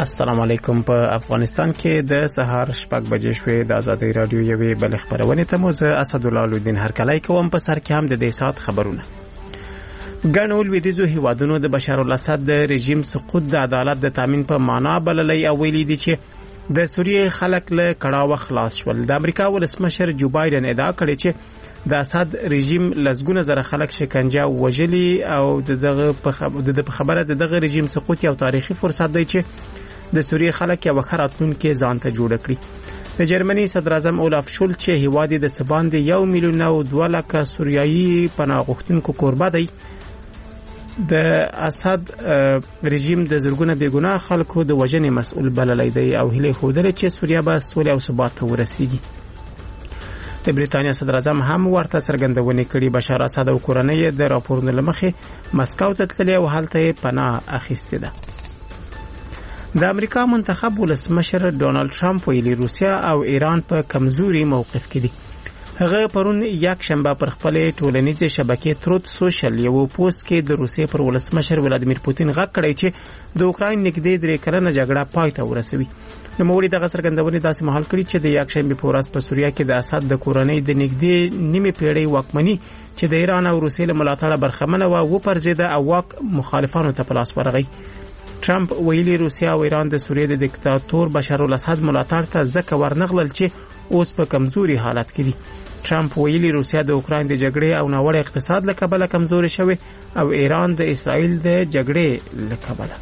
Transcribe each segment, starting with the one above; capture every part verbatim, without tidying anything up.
السلام علیکم. په افغانستان کې د سهار شپږ بجې شوې. د آزادۍ رادیو یوې بل خبرونه ته موزه اسدالله الدین هرکلی کوم. په سر کې هم د دې سات خبرونه. ګڼو لویدیځو هیوادونو د بشار الاسد د رژیم سقوط د عدالت د تامین په معنا بللی او ویلي دي چې د سوریې خلک له کړاوه خلاص شول. د امریکا ولسمشر جو بایدن ادعا کړې چې د اسد رژیم لسګونه زره خلک شکنجه وژلي او دغه په خبره د دغه رژیم سقوط یو تاریخي فرصت دی چې د سوریې خلک یو خراتونکو ځان ته جوړ کړي. د جرمني صدر اعظم اولاف شولټ چې هیواد د سباند یو میلیون او دوه لکه سوریایي پناه غوښتونکو کوربه دی، د اسد رژیم د زرګونه بیګناه خلکو د وژنې مسؤل بللی دی او هیله خوده چې سوریه به سولې او ثبات ته ورسیږي. د بریتانیا صدر اعظم هم ورته څرګندونه کړې بشار اسد او کورنۍ د راپورونو لمخې مسکو ته تللي او هلته پناه اخیستې ده. د امریکا منتخب ولسمشر ډونالد ټرمپ ویلي روسیا او ایران په کمزوري موقف کې دي. هغه پرون یک شنبه پر خپل ټولنیزې شبکې تروت سوشل یو پوسټ کې د روسیې پر ولسمشر ولادیمیر پوتین غږ کړی چې د اوکراین نږدې درې کلنه جګړه پای ته ورسوي. نو موري دغه څرګندونې داسې مهال کړي چې د یک شنبه په ورځ په سوریه کې د اسد د کورنۍ د نږدې نیمه پیړۍ واکمنۍ چې د ایران او روسیې له ملاتړه برخمنه و و پرځیده او واک مخالفانو ته په لاس ورغی. ټرمپ ویلي روسیا او ایران د سوریې د دیکتاتور بشار الاسد ملاتړ ته ځکه ورنغلل چې اوس په کمزوري حالت کې دي. ټرمپ ویلي روسیا د اوکراین د جګړې او ناوړه اقتصاد له کبله کمزوري شوی او ایران د اسرائیل د جګړې له کبله.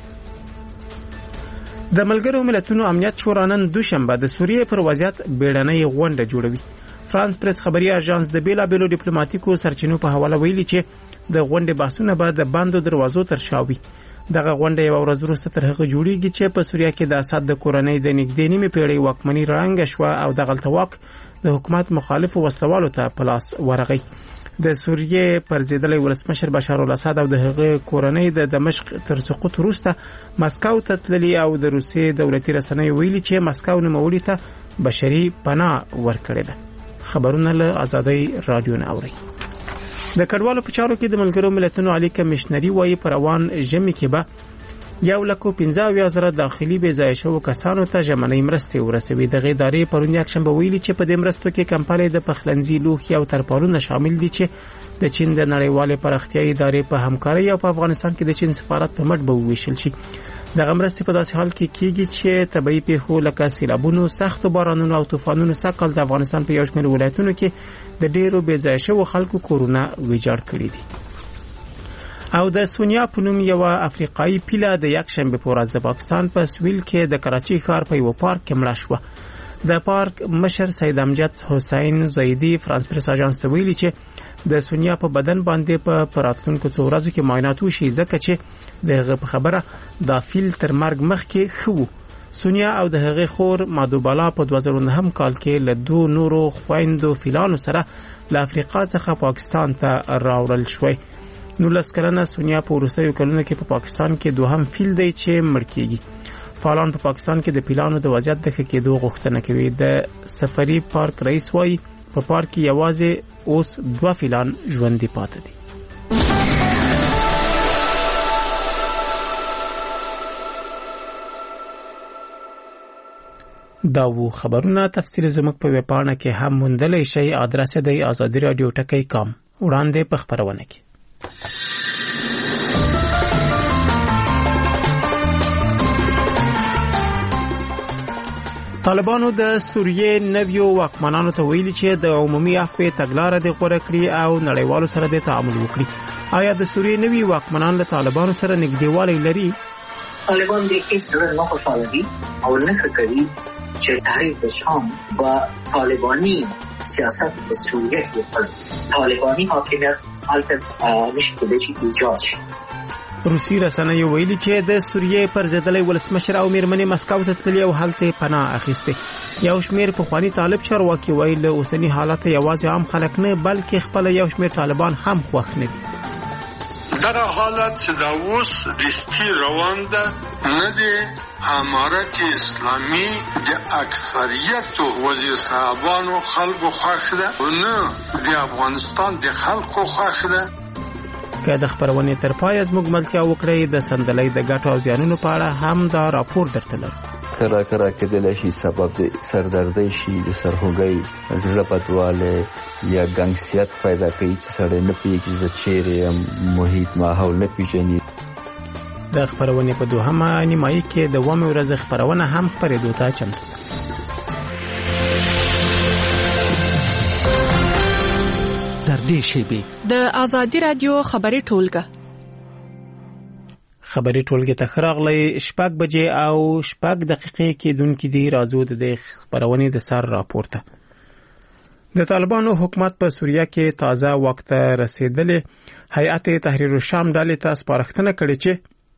د ملګرو ملتونو امنیت شورا نن دوشنبه د سوریې پر وضعیت بیړنۍ غونډه جوړوي. فرانس پریس خبري اژانس د بیلابېلو ډیپلوماټیکو سرچینو په حواله ویلي چې د غونډې بحثونه به د بندو دروازو تر شا وي. دغه غونډه یو ورځ وروسته تر هغه جوړیږي چې په سوریه کې د اسد د کورنۍ د نږدې نیمه پیړۍ واکمنۍ رنګ شو او د غلطواک د حکومت مخالف وسلوالو ته پلاس ورغی. د سوریې پرځیدلی ولسمشر بشار الاسد او د هغه کورنۍ د دمشق تر سقوط وروسته مسکو ته تللی او د روسیې دولتي رسنیو ویلي چې مسکو نوموړي ته بشري پناه ورکړې ده. خبرونه له آزادۍ رادیو نه اوري. د کډوالو په چارو کې د ملګرو ملتونو عالی کمشنري وايي پر روان ژمي کې به یو لکه پنځه اویا زره داخلي بې ځای شوو کسانو ته ژمنۍ مرستې ورسوي. دغه ادارې پرون یکشنبه ویلي چې په دې مرستو کې کمپنۍ د پخلنځي لوښي او ترپالونه شامل دي چې د چین د نړیوالې پراختیایي ادارې په همکارۍ او په افغانستان کې د چین سفارت په مټ به وویشل شي. دغه مرستې په داسې حال کې کیږي چې طبيعي پیښو لکه سیلابونو، سختو بارانونو او طوفانونو سږ د افغانستان په یو شمېر ولایتونو کې د ډېرو بې ځای شوو خلکو کورونه ویجاړ کړي دي. او د سونیا په نوم یو افریقایي پیله د یک شنبه په ورځ د پاکستان په سویل کې د کراچي ښار په یو پارک کې مړه شوه. د پارک مشر سید امجد حسین زیدی فرانس پریس اژانس ته ویلي چې د سونیا په بدن باندې په پراتونکو څو ورځو کې معاینات وشي ځکه چې دغه په خبره د فیل تر مرګ مخکې خو سونیا او د هغې خور مادوبالا په دوه زره نهم کال کې له دوه نورو خويندو فیلانو سره له افریقا څخه پاکستان ته راوړل شوی. نو لسکلنه سونیا په وروستیو کلونو کې په پاکستان کې دوهم فیل دی چې مړ کیږي. فعالان په پاکستان کې د پیلانو د وضعیت د ښه کېدو غوښتنه کوي. د سفری پارک رئیس وایي په پارک کې یوازې اوس دوه فیلان ژوندي پاتې دي. دا وو خبرونه. تفصیل زموږ په ویب پاڼه کې هم موندلی شئ. ادرس دی آزادی رادیو ټکی کام. وړاندې په خبرونه کې طالبانو د سوریې نویو واکمنانو ته ویلي چې د عمومي عفو تګلاره د غوړه کړی او نړیوالو سره د تعامل وکړي. آیا د سوریې نوی واکمنان له طالبانو سره نږدېوالی لري؟ طالبان د هیڅ ډول نه خوشاله او نه کوي چې تحریک شام و طالبانی سیاست په سوریه کې پر طالبانی حاکمیت البته نشي کېدای چې ایجاد شي. روسي رسنیو ویلي چې د سوریې پر ضدلې ولسمشر او میرمنې مسکو ته تللي او هلته پناه اخیسته. یو شمیر پخوانی طالب چارواکي ویل اوسنی حالت یوازې عام خلک نه بلکې خپل یو شمیر طالبان هم خوښ نه دي. دغه حالت چې دا اوس رښتې روان ده نه دی امارت اسلامي د اکثریت وزیر صاحبانو خلکو خوښ ده او نه د افغانستان د خلکو خوښ ده. که د خبرونې تر پای زموږ ملتیا وکړئ د سندلۍ د ګټو او زیانونو په اړه هم دا راپور درته لرو. کرا کرا کېدلی شي سبب د سردردۍ شي، د سرخوږۍ، زړه بدوالی یا ګنګسیت پیدا کوي چې سړی نه پوهېږي زه چیرې یم، محیط ماحول نه پېژني. د خبرونې په دوهمه نیمایي کې د اوومې ورځې خبرونه هم خپرېدو ته چمتو ده. در دې شیبې د آزادي رادیو خبري ټولګه خبري ټولګه ته راغلي شپږ بجې او شپږ دقیقې کې دونکو دی راځو د خبرونې د سر راپورته. د طالبانو حکومت په سوریه کې تازه وخت رسیدلې هیئت تحریر الشام ډلې ته سپارښتنه کړې چې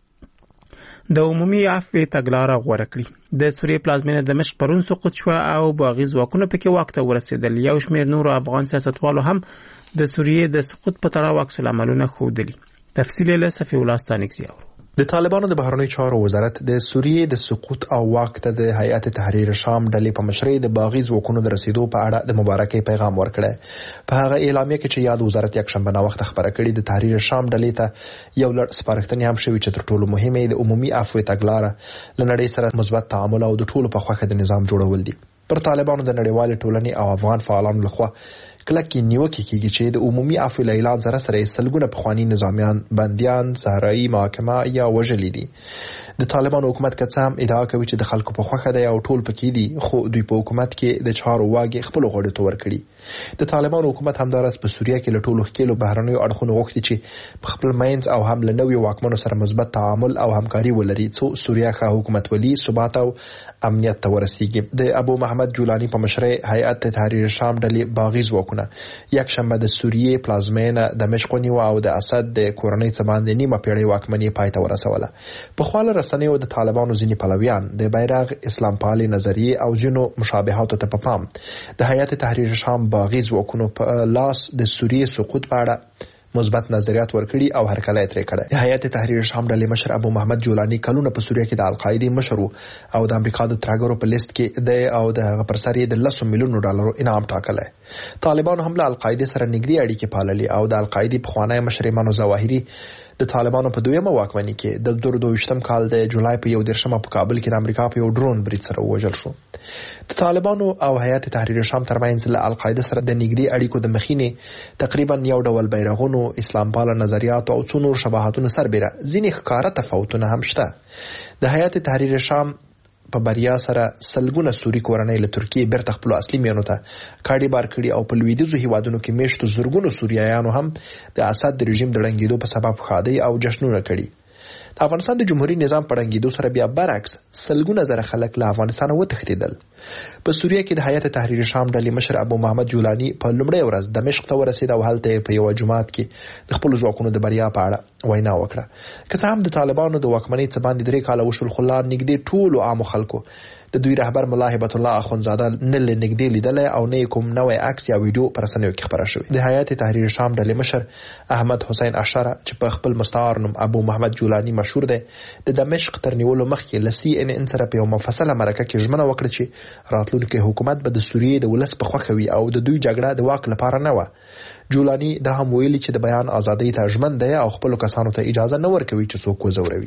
د عمومي عفو تګلاره غوړه کړي. د سوریې پلازمینه دمشق پرون سقوط شو او باغي ځواکونه پکې وخت ورسېدل. یو شمېر نور افغان سیاستوالو هم د سوریې د سقوط په تړاو عکس العملونه ښودلي. تفصیل له صفي الله ستانکزي اورو. د طالبانو د بهرنیو چارو وزارت د سوریې د سقوط او واک ته د هیئت تحریر شام ډلې په مشرۍ د باغي ځواکونو د رسیدو په اړه د مبارکۍ پیغام ورکړی. په هغه اعلامیه کې چې یاد وزارت یک شنبه نا وخت خبره کړې د تحریر شام ډلې ته یو لړ سپارښتنې هم شوي چې تر ټولو مهمه د عمومي عفو تګلاره لنړۍ سره مثبت تعامل او د ټولو په خوښه د نظام جوړول دي. پر طالبانو د نړیوال ټولنې او افغان فعالانو لخوا کلکې نیوکې کیږي چې د عمومي عفو اعلان سره سره سلګونه پخوانی نظامیان، بنديان، صحرایي محاکمه یا وژلي دي. د طالبانو حکومت کڅام ادعا کوي چې د خلکو په خوخه دی او ټول پکې دي، خو دوی په حکومت کې د چارو واګي خپل غوړې تور کړي. د طالبانو حکومت همدارس په سوریه کې له ټولو خکېلو بهرنیو اړخونو غوښتي چې په خپل مینځ او هم له نویو واکمنو سره مثبت تعامل او همکاري ولري څو سوریه ښه حکومت ولي ثبات او امنیت ته ورسیږي. د ابو محمد جولانی په مشرۍ هیئت تحریر شام ډلې باغي ځواکونه یک شنبه د سوریې پلازمینه دمشق ونیو او د اسد د کورنۍ څخه باندې نیمه پیړۍ واکمنۍ پای ته ورسوله. په خواله رسنیو د طالبانو ځینې پلویان د بیرغ اسلام پالي نظریه او ځینو مشابهاتو ته په پام د هیئت تحریر شام باغي ځواکونو په لاس د سوریې سقوط په اړه مثبت نظریات ورکړي او هرکلی ترې کړی. د هیئت تحریر شام ډلې مشر ابو محمد جولانی کلونه په سوریه کې د القاعده مشر او د امریکا د ترګرو په لیست کې د او د هغه پر سر د لسو میلیونو ډالرو انعام ټاکلی. طالبانو هم له القاعده سره نږدې اړیکې پاللې او د القاعده پخوانی مشر ایمان ظواهری د طالبانو په دویمه واکمنۍ کې د دوه هزار دوه کال د جولای په یو دیرشمه په کابل کې د امریکا په یو ډرون برید سره وژل شو. د طالبانو او هیئت تحریر شام ترمنځ له القاعده سره د نږدې اړیکو د مخینې تقریبا یو ډول بیرغونو، اسلام پال نظریات او څو نور شباهتونو سربېره ځینې ښکاره تفاوتونه هم شته. د هیئت تحریر شام په بریا سره سلګونه سوري کورنۍ له ترکیې بیرته خپل اصلي میانو ته کاډي بار کړي او په لویدیځو هیوادونو کې میشتو زرګونو سوریایانو هم د اسد د رژیم د ړنګېدو په سبب ښادۍ او جشنونه کړي. د افغانستان د جمهوریت نظام په ړنګېدو سره بیا برعکس سلګونه زره خلک له افغانستان وتښتېدل. په سوریه کې د هیئت تحریر شام ډلې مشر ابو محمد جولانی په لومړۍ ورځ دمشق ته ورسېد او هلته په یو جماعت کې د خپل ځواکونو د بریا په اړه وینا وکړه. که څه هم د طالبانو د واکمنۍ څخه باندې درې کاله وشول خو لا نږدې ټولو عامو خلکو د دوی رهبر ملا هبت الله اخونزاده نه لنږدې لیدلی او نه کوم نوې عکس یا ویډیو پر رسنیو کې خبره شوې. د هیئت تحریر شام ډلې مشر احمد حسین اشاره چې په خپل مستعار نوم ابو محمد جولانی مشهور دی د دمشق تر نیولو مخکې له سی ان ان سره په یو مفصله مرکه کې ژمنه وکړه چې راتلونکي حکومت به د سوریې د ولس په خوښه وي او د دوی جګړه د واک لپاره نه و. جولانی دا هم ویلي چې د بیان ازادۍ ته ژمن دی او خپل کسانو ته اجازه نه ورکوي چې څوک وزوروي.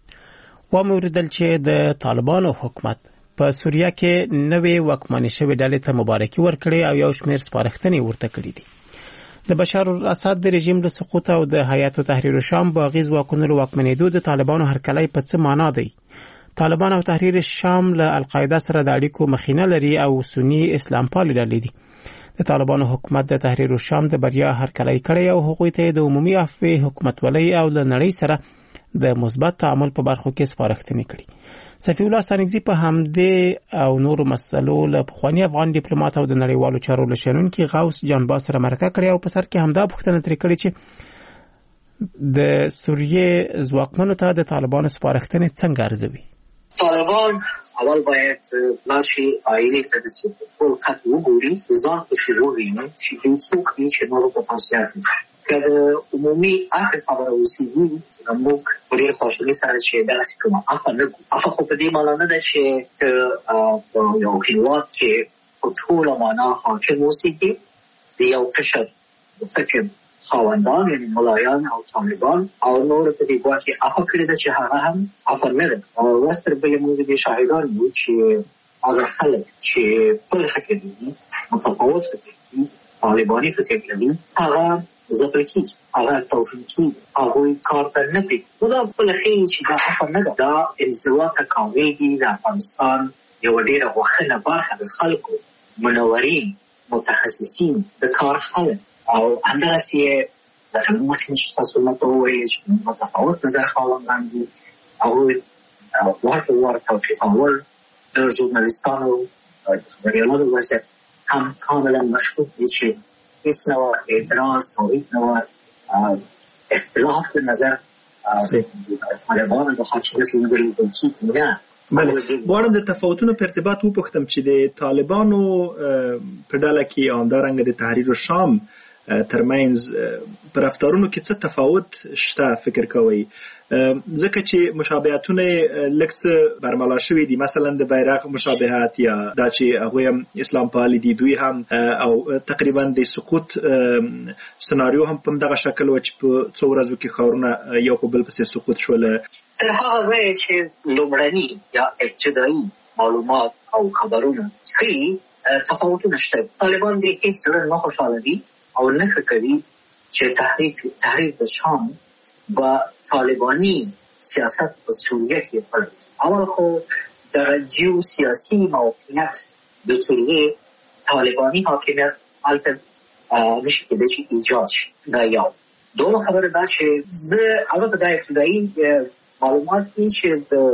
وموردل چې د طالبانو حکومت په سوریه کې نوې واکمنې شوې ډلې ته مبارکي ورکړې او یو شمېر سپارښتنې ورته کړې دي. د بشار الاسد د رژیم د سقوط او د هیئت تحریر شام باغي ځواکونو له واکمنېدو د طالبانو هرکلی په څه معنا دی؟ طالبان او تحریر شام له القاعده سره د اړیکو مخینه لري او سنی اسلام پالي ډلې دي. د طالبانو حکومت د تحریر شام د بریا هرکلی کړی او هغوی ته د عمومي عفو حکومتولۍ او د نړۍ سره د مثبت تعامل په برخو کې سپارښتنې کړي. صفي الله ستانکزي په همدې او نورو مسلو له پخواني افغان ډیپلوماټ او د نړیوالو چارو له شنونکي غوث جانباز سره مرکه کړې او په سر کې همدا پوښتنه ترې کړې چې د سوریې ځواکمنو ته د طالبانو سپارښتنې څنګه ارزوي. طالبان اول باید ناشي آینه تدریسی ټول خط وګوري ځان په شروع ویني چې څوک یې چې نورو په تاسیات که د عمومي اخر خبره وسیږي موږ ډېر خوشحالي سره چې داسې کومه افه نه کوو. افه خو په دې معنا نه ده چې په یو هېواد کې په ټوله معنا حاکم اوسېږي د یو قشر فکر خاوندان یعنی ملایان او طالبان او نور ته دی ګواکې افا کړی ده چې هغه هم افا نه ده او وستر بلې موږ د شاهدان یو چې هغه خلک چې بل فکر دي متفاوت فکر دي طالباني فکر کوي هغه ځپل کېږي هغه توفیق کېږي هغوی کار ته نه پرېږدي نو دا بله ښیي چې دا افا نه ده دا انزوا ته کامیږي د افغانستان یوه ډېره غوښنه برخه د خلکو منورین متخصصین د کار خلک او همداسې یې لکه متن چې تاسو ماته وویل چې متفاوت نظر خاوندان دي هغوی ورته ورته توفیقول د ژورنالیستانو د خبریالانو وضعیت هم کاملا مشکوک دي چې هیڅ نوع اعتراض او هیڅ نوع اختلاف د نظر طالبانو د حاکمیت له لوري وجود نه. بله غواړم د تفاوتونو په ارتباط وپوښتم چې د طالبانو په ډله کې همدارنګه د تحریر الشام ترمنځ په رفتارونو کې څه تفاوت شته فکر کوئ؟ ځکه چې مشابهتونه لږ څه برملا شوي دي، مثلا د بیرغ مشابهت یا دا چې هغوی هم اسلام پالي دي، دوی هم او تقریبا د سقوط سناریو هم په دغه شکل و چې په څو ورځو کې ښارونه یو په بل پسې سقوط شول. تر هغه ځایه چې لومړني یا ابتدایي معلومات او خبرونه ښیي تفاوتونه شته. طالبان د هېڅ زړه نه خوشحاله دي او نه فکر کوي چې تحریک تحریک د شام با طالبانی سیاست په سوریه کې پړ. اول خو در جیو سیاسی موقعیت د سوریه طالبانی حاکمیت هلته نشي کېدای چې ایجاد شي. دا یو. دومره خبره دا چې زه البته دا ابتدایي معلومات دي چې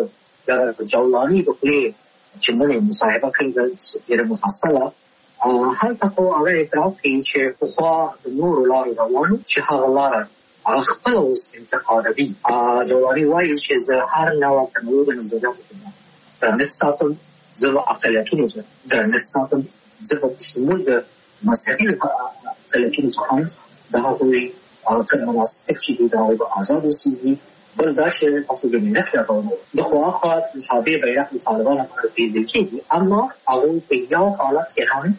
د جولاني د خولې چې موږ مصاحبه کړې ده ډېره مفصله هلته خو هغه اعتراف کوي چې پخوا د نورو لارو روانو چې هغه لاره هغه خپله اوس انتقادوي. جولاني وایي چې زه هر نوع تنوع د نظریاتو درنښت ساتم، زه به اقلیتونو ته درنښت ساتم، زه به په شمول د مذهبي اقلیتونو څخه هم د هغوی کوم مناسک چې دي د هغوی به آزاد اوسېږي. بل دا چې تاسو د بیرغ یادونه د خواخوا مشابه بیرغ د طالبانو لپاره پیژندل کېږي، اما هغوی په یو حالت کې هم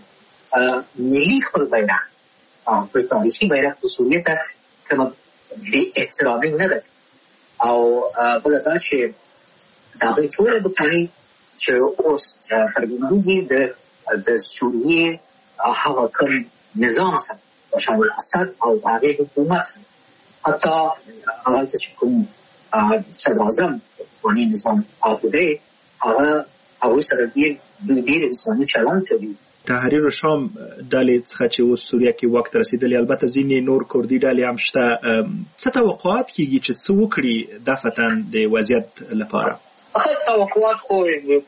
ملي خپل بیرغ په تاریخي بیرغ د سوریې ته کومه بې احترامي نه ده. او بله دا چې د هغوی ټوله بټانۍ چې اوس څرګندېږي د سوریې هغه کوم نظام سره بشار الاسد او هغې حکومت سره حتی هغه چې کوم صدراعظم افغاني نظام پاتې دی هغه هغوی سره ډېر ډېر انساني چلند کوي. تحریر الشام ډلې څخه چې اوس سوریه کې واک ته رسېدلې، البته ځینې نور کردي ډلې هم شته. څه توقعات کېږي چې څه وکړي دفعتاً د وضعیت لپاره؟ توقعات خو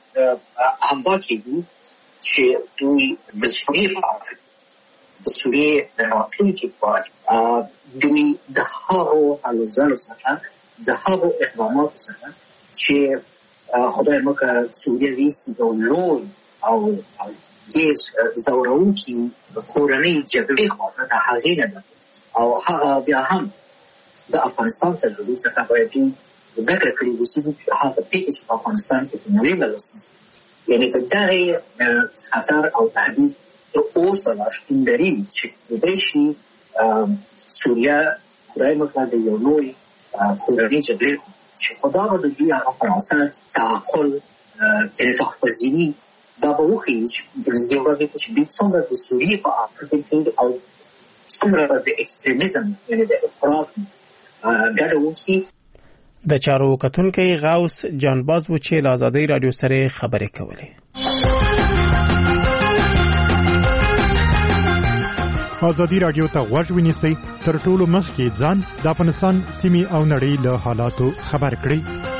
همدا کېږي چې دوی د سوریې په اړه د سوریې د راتلونکي په اړه دوی د هغو هلو ځلو څخه د هغو اقداماتو څخه چې خدای مکړه سوریه ویسي د لوی او ډېر ځورونکي کورنۍ جګړې خواته د هغې نه ده او هغه بیا هم د افغانستان تجربې څخه باید دوی زده کړه کړې اوسي چې هغه پېښې چې په افغانستان کې په نړۍ له لاسه یعنې په دغې خطر او تهدید تر اوسه لا شتون لري چې کېدای شي سوریه خدای مکړه د یو لوی کورنۍ جګړې چې خدا به د دوی هغه فراست تعقل انعطاف‌پذیري دا به وښیي چې په دې ورځو کې چې دوی څومره د سوریې په اړه کې او څومره د ایکستریمیزم یعنې د افراط ګډه وکړي. د چارو کتونکی غوث جانباز و چې له ازادۍ راډیو سره خبرې کولې. ازادي راډیو ته غوږ ونیسئ، تر ټولو مخکې ځان د افغانستان سیمې او نړۍ له حالاتو خبر کړئ.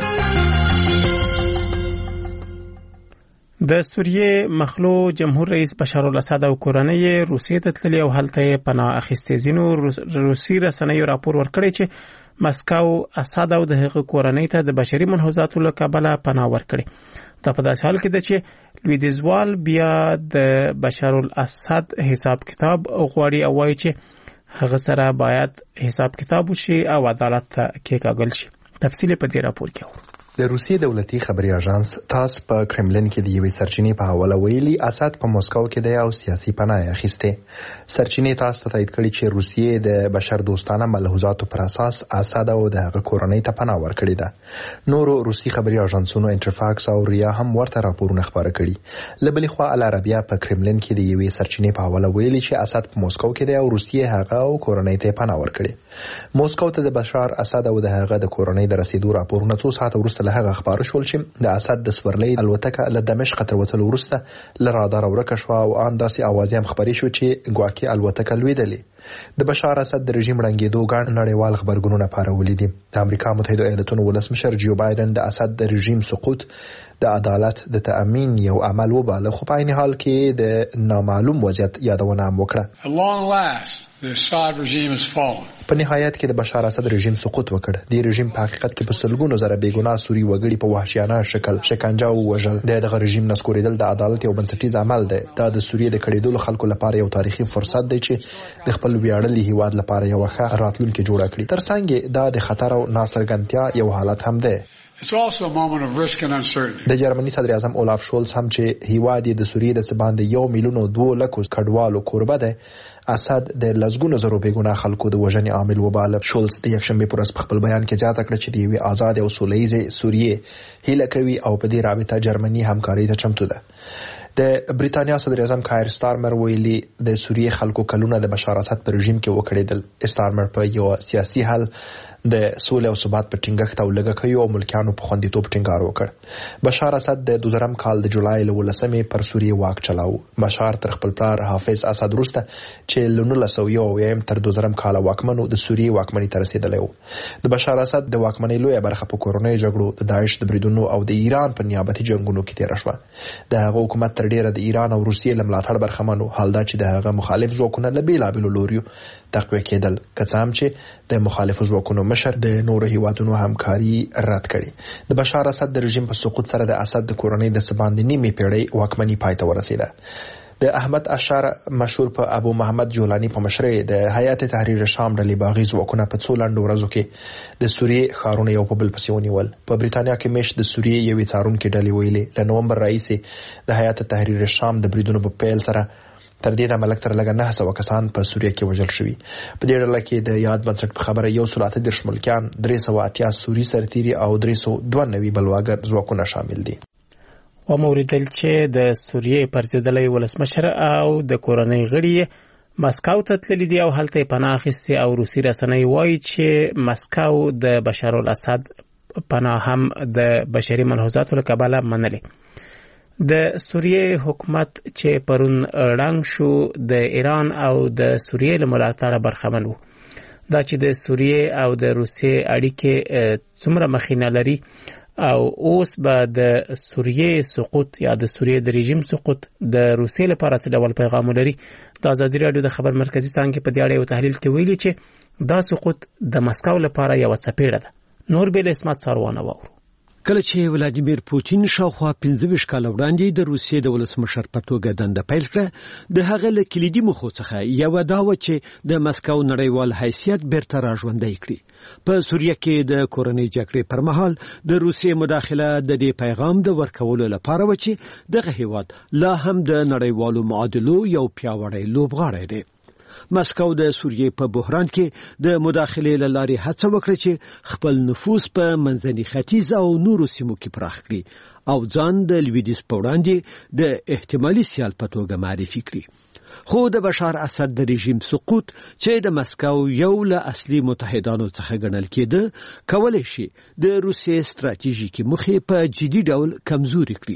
د سوریې مخلو جمهور رئیس بشار الاسد او کورنۍ روسیې ته تللي او هلته پناه اخیستې. ځینو روسي رسنیو راپور ورکړی چې مسکو اسد او د هغه کورنۍ ته د بشري ملحوظاتو له کبله پناه ورکړي. دا په داسې حال کې ده چې لویدیزوال بیا د بشار الاسد حساب کتاب غواړي او وایي چې هغه سره باید حساب کتاب وشي او عدالت ته کېکاږل شي. تفصیل په دې راپور کې اورو. د روسیې دولتي خبري اژانس تاس په کرملین کې د یوې سرچینې په حواله ویلي اسد په مسکو کې د یو سیاسي پناه اخیسته. سرچینې تاس ته تایید کړي چې روسیې د بشر دوستانه ملحوظاتو پر اساس اسد او د هغه کورنۍ ته پناه ورکړې ده. نورو روسي خبري اژانسونو انټرفاکس او ریا هم ورته راپورونه خبره کړي. لبلې خوا العربیه په کرملین کې د یوې سرچینې په حواله ویلي چې اسد په مسکو کې د روسیې هغه او کورنۍ ته پناه ورکړي. مسکو ته د بشار اسد او د هغه د کورنۍ د رسیدو راپورونه څو ساعت وروسته له هغه خبر شول چې د اسد د سورلۍ الوتکه له دمشق تر وتلو وروسته له رادار ورکه شو او ان داسې اوازې هم خبرې شو چې ګواکې الوتکه لویدلې. د بشار اسد د رژیم رنګېدو ګڼ نړیوال خبرګونونه پارولي دي. د امریکا متحده ایالاتونو ولسمشر جو بایدن د اسد د رژیم سقوط د عدالت د تأمین یو عمل وباله، خو په عین حال کې د نامعلوم وضعیت یادونه هم وکړه. په نهایت کې د بشار اسد رژیم سقوط وکړ. د رژیم په حقیقت کې په سلګونو زره بیګناه سوري وګړي په وحشیانه شکل شکنجه او وژل. دغه رژیم نسکورېدل د عدالت یو بنسټیز عمل دی. دا د سوریې د کړېدلو خلکو لپاره یو تاریخي فرصت دی چې د خپل ویاړلي هیواد لپاره یو ښه راتلونکي جوړ کړي. ترڅنګ دا د خطر او ناڅرګندتیا یو حالت هم دی. د جرمني صدر اعظم اولاف شولز هم چې هیواد د سوریې د څه باندې یو میلیون او دوه لکو کډوالو کوربه دی، اسد د لزګونو زرو بیګناه خلکو د وژنې عامل وباله. شولز د یکشنبه پر ورځ په خپل بیان کې زیاته کړه چې د یوې آزاد او سولهییزې سوریې هیله کوي او په دې رابطه جرمني همکاري ته چمتو ده. د بریتانیا صدر اعظم کایر سټارمر ویلي د سوریې خلکو کلونه د بشار اسد پر رژیم کې وکړېدل. سټارمر په یو سیاسي حل د سولې او ثبات په ټینګښت او لګښت او ملکیانو په خوندیتوب ټینګار وکړ. بشار اسد د دوه زره کال د جولای له ولسمې پر سوریې واک چلاو. بشار تر خپل پلار حافظ اسد وروسته چې له نولس سوه یو اویایم تر دوه زره کال واکمنو د سوریې واکمنۍ ته رسیدلی و. د بشار اسد د واکمنۍ لویه برخه په کورنۍ جګړو، د داعش د بریدونو او د ایران په نیابتي جنګونو کې تېره شوه. د هغه حکومت تر ډیره د ایران او روسیې له ملاتړ برخمن و. حال دا چې د هغه مخالف ځواکونه له بېلابېلو لوریو تقویه کېدل، که څه هم چې د مخالفو ځواکونو مشر د نورو هیوادونو همکاري رد کړي. د بشار اسد د رژیم په سقوط سره د اسد د کورنۍ د څه باندې نیمې پیړۍ واکمني پای ته ورسېده. د احمد اشار مشهور په ابو محمد جولانی په مشرۍ د هیئت تحریر شام ډلې باغي ځواکونه په څو لنډو ورځو کې د سوریې ښارونه یو په بل پسې ونیول. په بریتانیا کې میشت د سوریې یوې څارونکې ډلې ویلي له نومبر راهیسې د هیئت تحریر شام د بریدونو په پیل سره تر دې د ملک تر لګه نه سوه کسان په سوریه کې وژل شوي. په دې ډله کې د یاد بنسټ په خبره یو سل اته دېرش ملکیان، درې سوه اتیا سوري سرتیري او درې سوه دوه نوي بلواګر ځواکونه شامل دي. وموریدل چې د سوریې پرځېدلی ولسمشر او د کورنۍ غړي مسکو ته تللي دي او هلته پناه اخیستې او روسي رسنۍ وایي چې مسکو د بشار الاسد پناه هم د بشري ملحوظاتو له کبله منلې. د سوریې حکومت چې پرون ړنګ شو د ایران او د سوریې له ملاتړه برخمن و. دا چې د سوریې او د روسیې اړیکې څومره مخینه لري او اوس به د سوریې سقوط یا د سوریې د رژیم سقوط د روسیې لپاره څه ډول پیغام لري. د ازادي راډیو د خبر مرکزي څانګې په دې اړه یو تحلیل کې ویلي چې دا سقوط د مسکو لپاره یو څپېړه ده. نور بیل اسمت ساروانه واورو. کله چې ولادیمیر پوتین شاوخوا پنځه ویشت کاله وړاندې د روسیې د ولسمشر په توګه دنده پیل کړه، د هغه له کلیدي موخو څخه یوه دا وه چې د مسکو نړیوال حیثیت بیرته راژوندی کړي. په سوریه کې د کورنۍ جګړې پر مهال د روسیې مداخله د دې پیغام د ورکولو لپاره و چې دغه هیواد لا هم د نړیوالو معادلو یو پیاوړی لوبغاړی دی. مسکو د سوریې په بحران کې د مداخلې له لارې هڅه وکړه چې خپل نفوذ په منځني ختیځ او نورو سیمو کې پراخ کړي او ځان د لویدیځ په وړاندې د احتمالي سیال په توګه معرفي کړي. خو د بشار اسد د رژیم سقوط چې د مسکو یو له اصلي متحدانو څخه ګڼل کېده، کولی شي د روسیې ستراتیژیکي موخې په جدي ډول کمزوري کړي.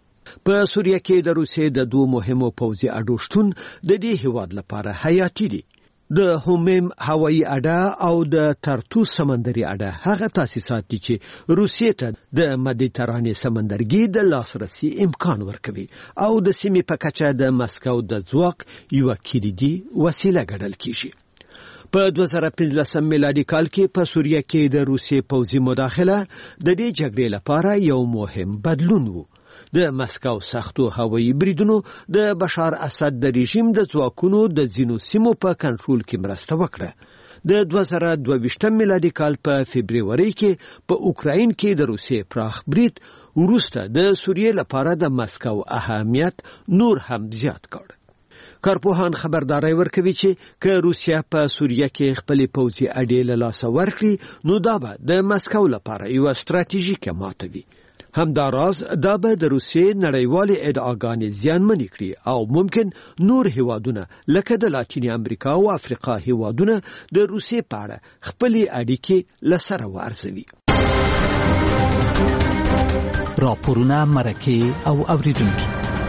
په سوریه کې د روسیې د دوه مهمو پوځي اډو شتون د دې هیواد لپاره حیاتي دي. د هومیم هوایي اډه او د ترتوس سمندري اډه هغه تاسیسات دي چې روسیې ته د مدیترانې سمندرګي د لاسرسي امکان ورکوي او د سیمې په کچه د مسکو د ځواک یوه کلیدي وسیله ګڼل کیږي. په دوه زره پنځلسم میلادي کال کې په سوریه کې د روسیې پوځي مداخله د دې جګړې لپاره یو مهم بدلون و. د مسکو سختو هوایي بریدونو د بشار اسد د رژیم د ځواکونو د ځینو سیمو په کنټرول کې مرسته وکړه. د دوه زره دوه ویشتم میلادي کال په فبرवरी کې په اوکراین کې د روسیې پراخ برید وروسته د سوریې لپاره د مسکو اهمیت نور هم زیات کړ. کارپوهان خبرداري ورکوي چې که روسیا په سوریه کې خپل پوځي اډې له لاسه ورکړي نو دا به د مسکو لپاره یو ستراتیژیکه ماته وي. همداراز دا به د روسیې نړیوالې ادعاګانې زیانمنې کړي او ممکن نور هیوادونه لکه د لاتینې امریکا او افریقا هیوادونه د روسیې په اړه خپلې اړیکې له سره وارزوي. راپورونه، مرکې او اوریدونکي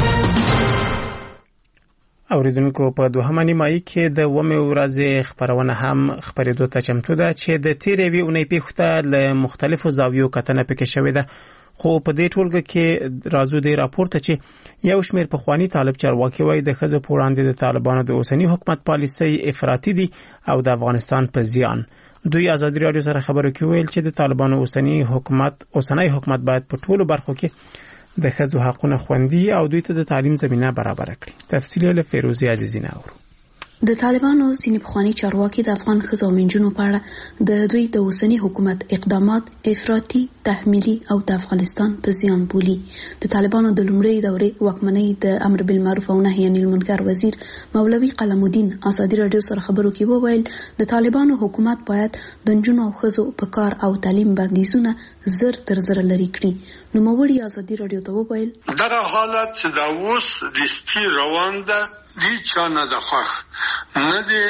اوریدونکو په دوهمه نیمایي کې د اوومې ورځې خبرونه هم خبرېدو ته چمتو ده چې د تېرې یوې اونۍ پیښو ته له مختلفو زاویو کتنه پکې شوې ده. خو په دې ټولګه کې راځو د راپورته چې یو شمېر پخوانی طالب چارواکي وایي د ښځو په وړاندې د طالبانو د اوسنی حکومت پالیسۍ افراطي دي او د افغانستان په زیان. دوی ازادي رادیو سره خبرو کې ویل چې د طالبانو اوسنی حکومت اوسنی حکومت باید په ټولو برخو کې د ښځو حقونه خوندي او دوی ته د تعلیم زمينه برابر کړي. تفصیل له فیروزي عزیزی نه اورو. د طالبانو ځینې پخوانی چارواکي د افغان ښځو او نجونو په اړه د دوی د اوسنی حکومت اقدامات افراطي، تحمیلي او د افغانستان په زیان بولي. د طالبانو د لومړۍ دورې واکمنۍ د امر بالمعروف او نهي عن المنکر وزیر مولوي قلم الدین ازادي رادیو سره خبرو کې وویل د طالبانو حکومت باید د نجونو او ښځو په کار او تعلیم بندیزونه زر تر زر لري کړي. نو مولوي ازادي رادیو ته وویل دغه حالت د اوس رښتې روان ده دی چانه د خوخ نه دی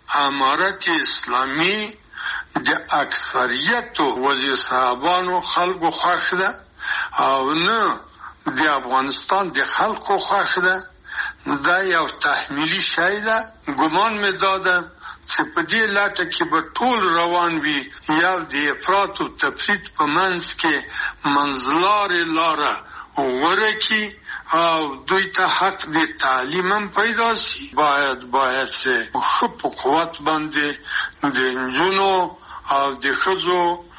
امارت اسلامی د اکثریت وزیر صاحبانو خلکو خوښ ده او نه د افغانستان د خلکو خوښ ده. دا یو تحمیلي شی ده. ګمان مې داده چې په دې لاټه کې به ټول روان وي یو د افراط او تفریط په منځ کې منځلارې لاره غوره کړي او دوی ته حق د تعلیم هم پیدا شي. باید باید چې ښه په قوت باندې د نجونو او د ښځو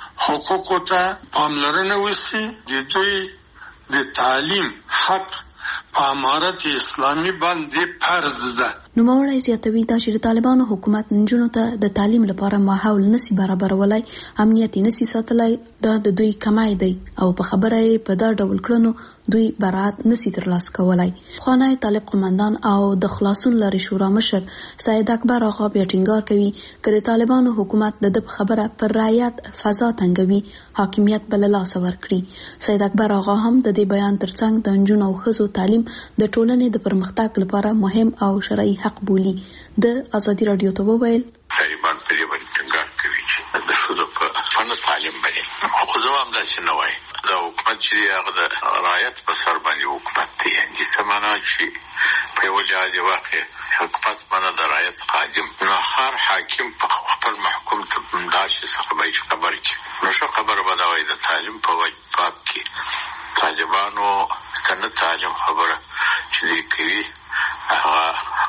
حقوقو ته پاملرنه وشي. د دوی د تعلیم حق په امارت اسلامي باندې فرض ده. نوموړی زیاتوي دا چې د طالبانو حکومت نجونو ته د تعلیم لپاره ماحول نسی برابرولای، امنیت نسی ساتلای، دا د دوی کمای دی او په خبره یې په دا ډول کړنو دوی برات نسی ترلاسه کولای. خوانی طالب قومندان او د خلاصون لري شورا مشر سید اکبر آغا بیا ټینګار کوي چې د طالبانو حکومت د د خبره پر رعایت فضا تنګوي، حاکمیت بل لاس ورکړي. سید اکبر آغا هم د دې بیان ترڅنګ د نجونو او ښځو تعلیم د ټولنې د پرمختګ لپاره مهم او شرعي حق بولي. د ازادي رادیو ته وویل طالبان په دې باندې ټینګار کوي چې د ښځو په فن تعلیم باندې خو زه هم داسې نه وایم دا حکومت چې هغه د رعایت په سر باندې حکومت دی. یعنې څه معنا چې په یو جهاد واقع حکومت معنا د رعایت قادم نو هر حاکم په خپل محکوم ته داسې څه به خبر کړي. نو ښه خبره به دا وایي د تعلیم په باب کې طالبانو ته نه تعلیم خبره چې دوی کوي هغه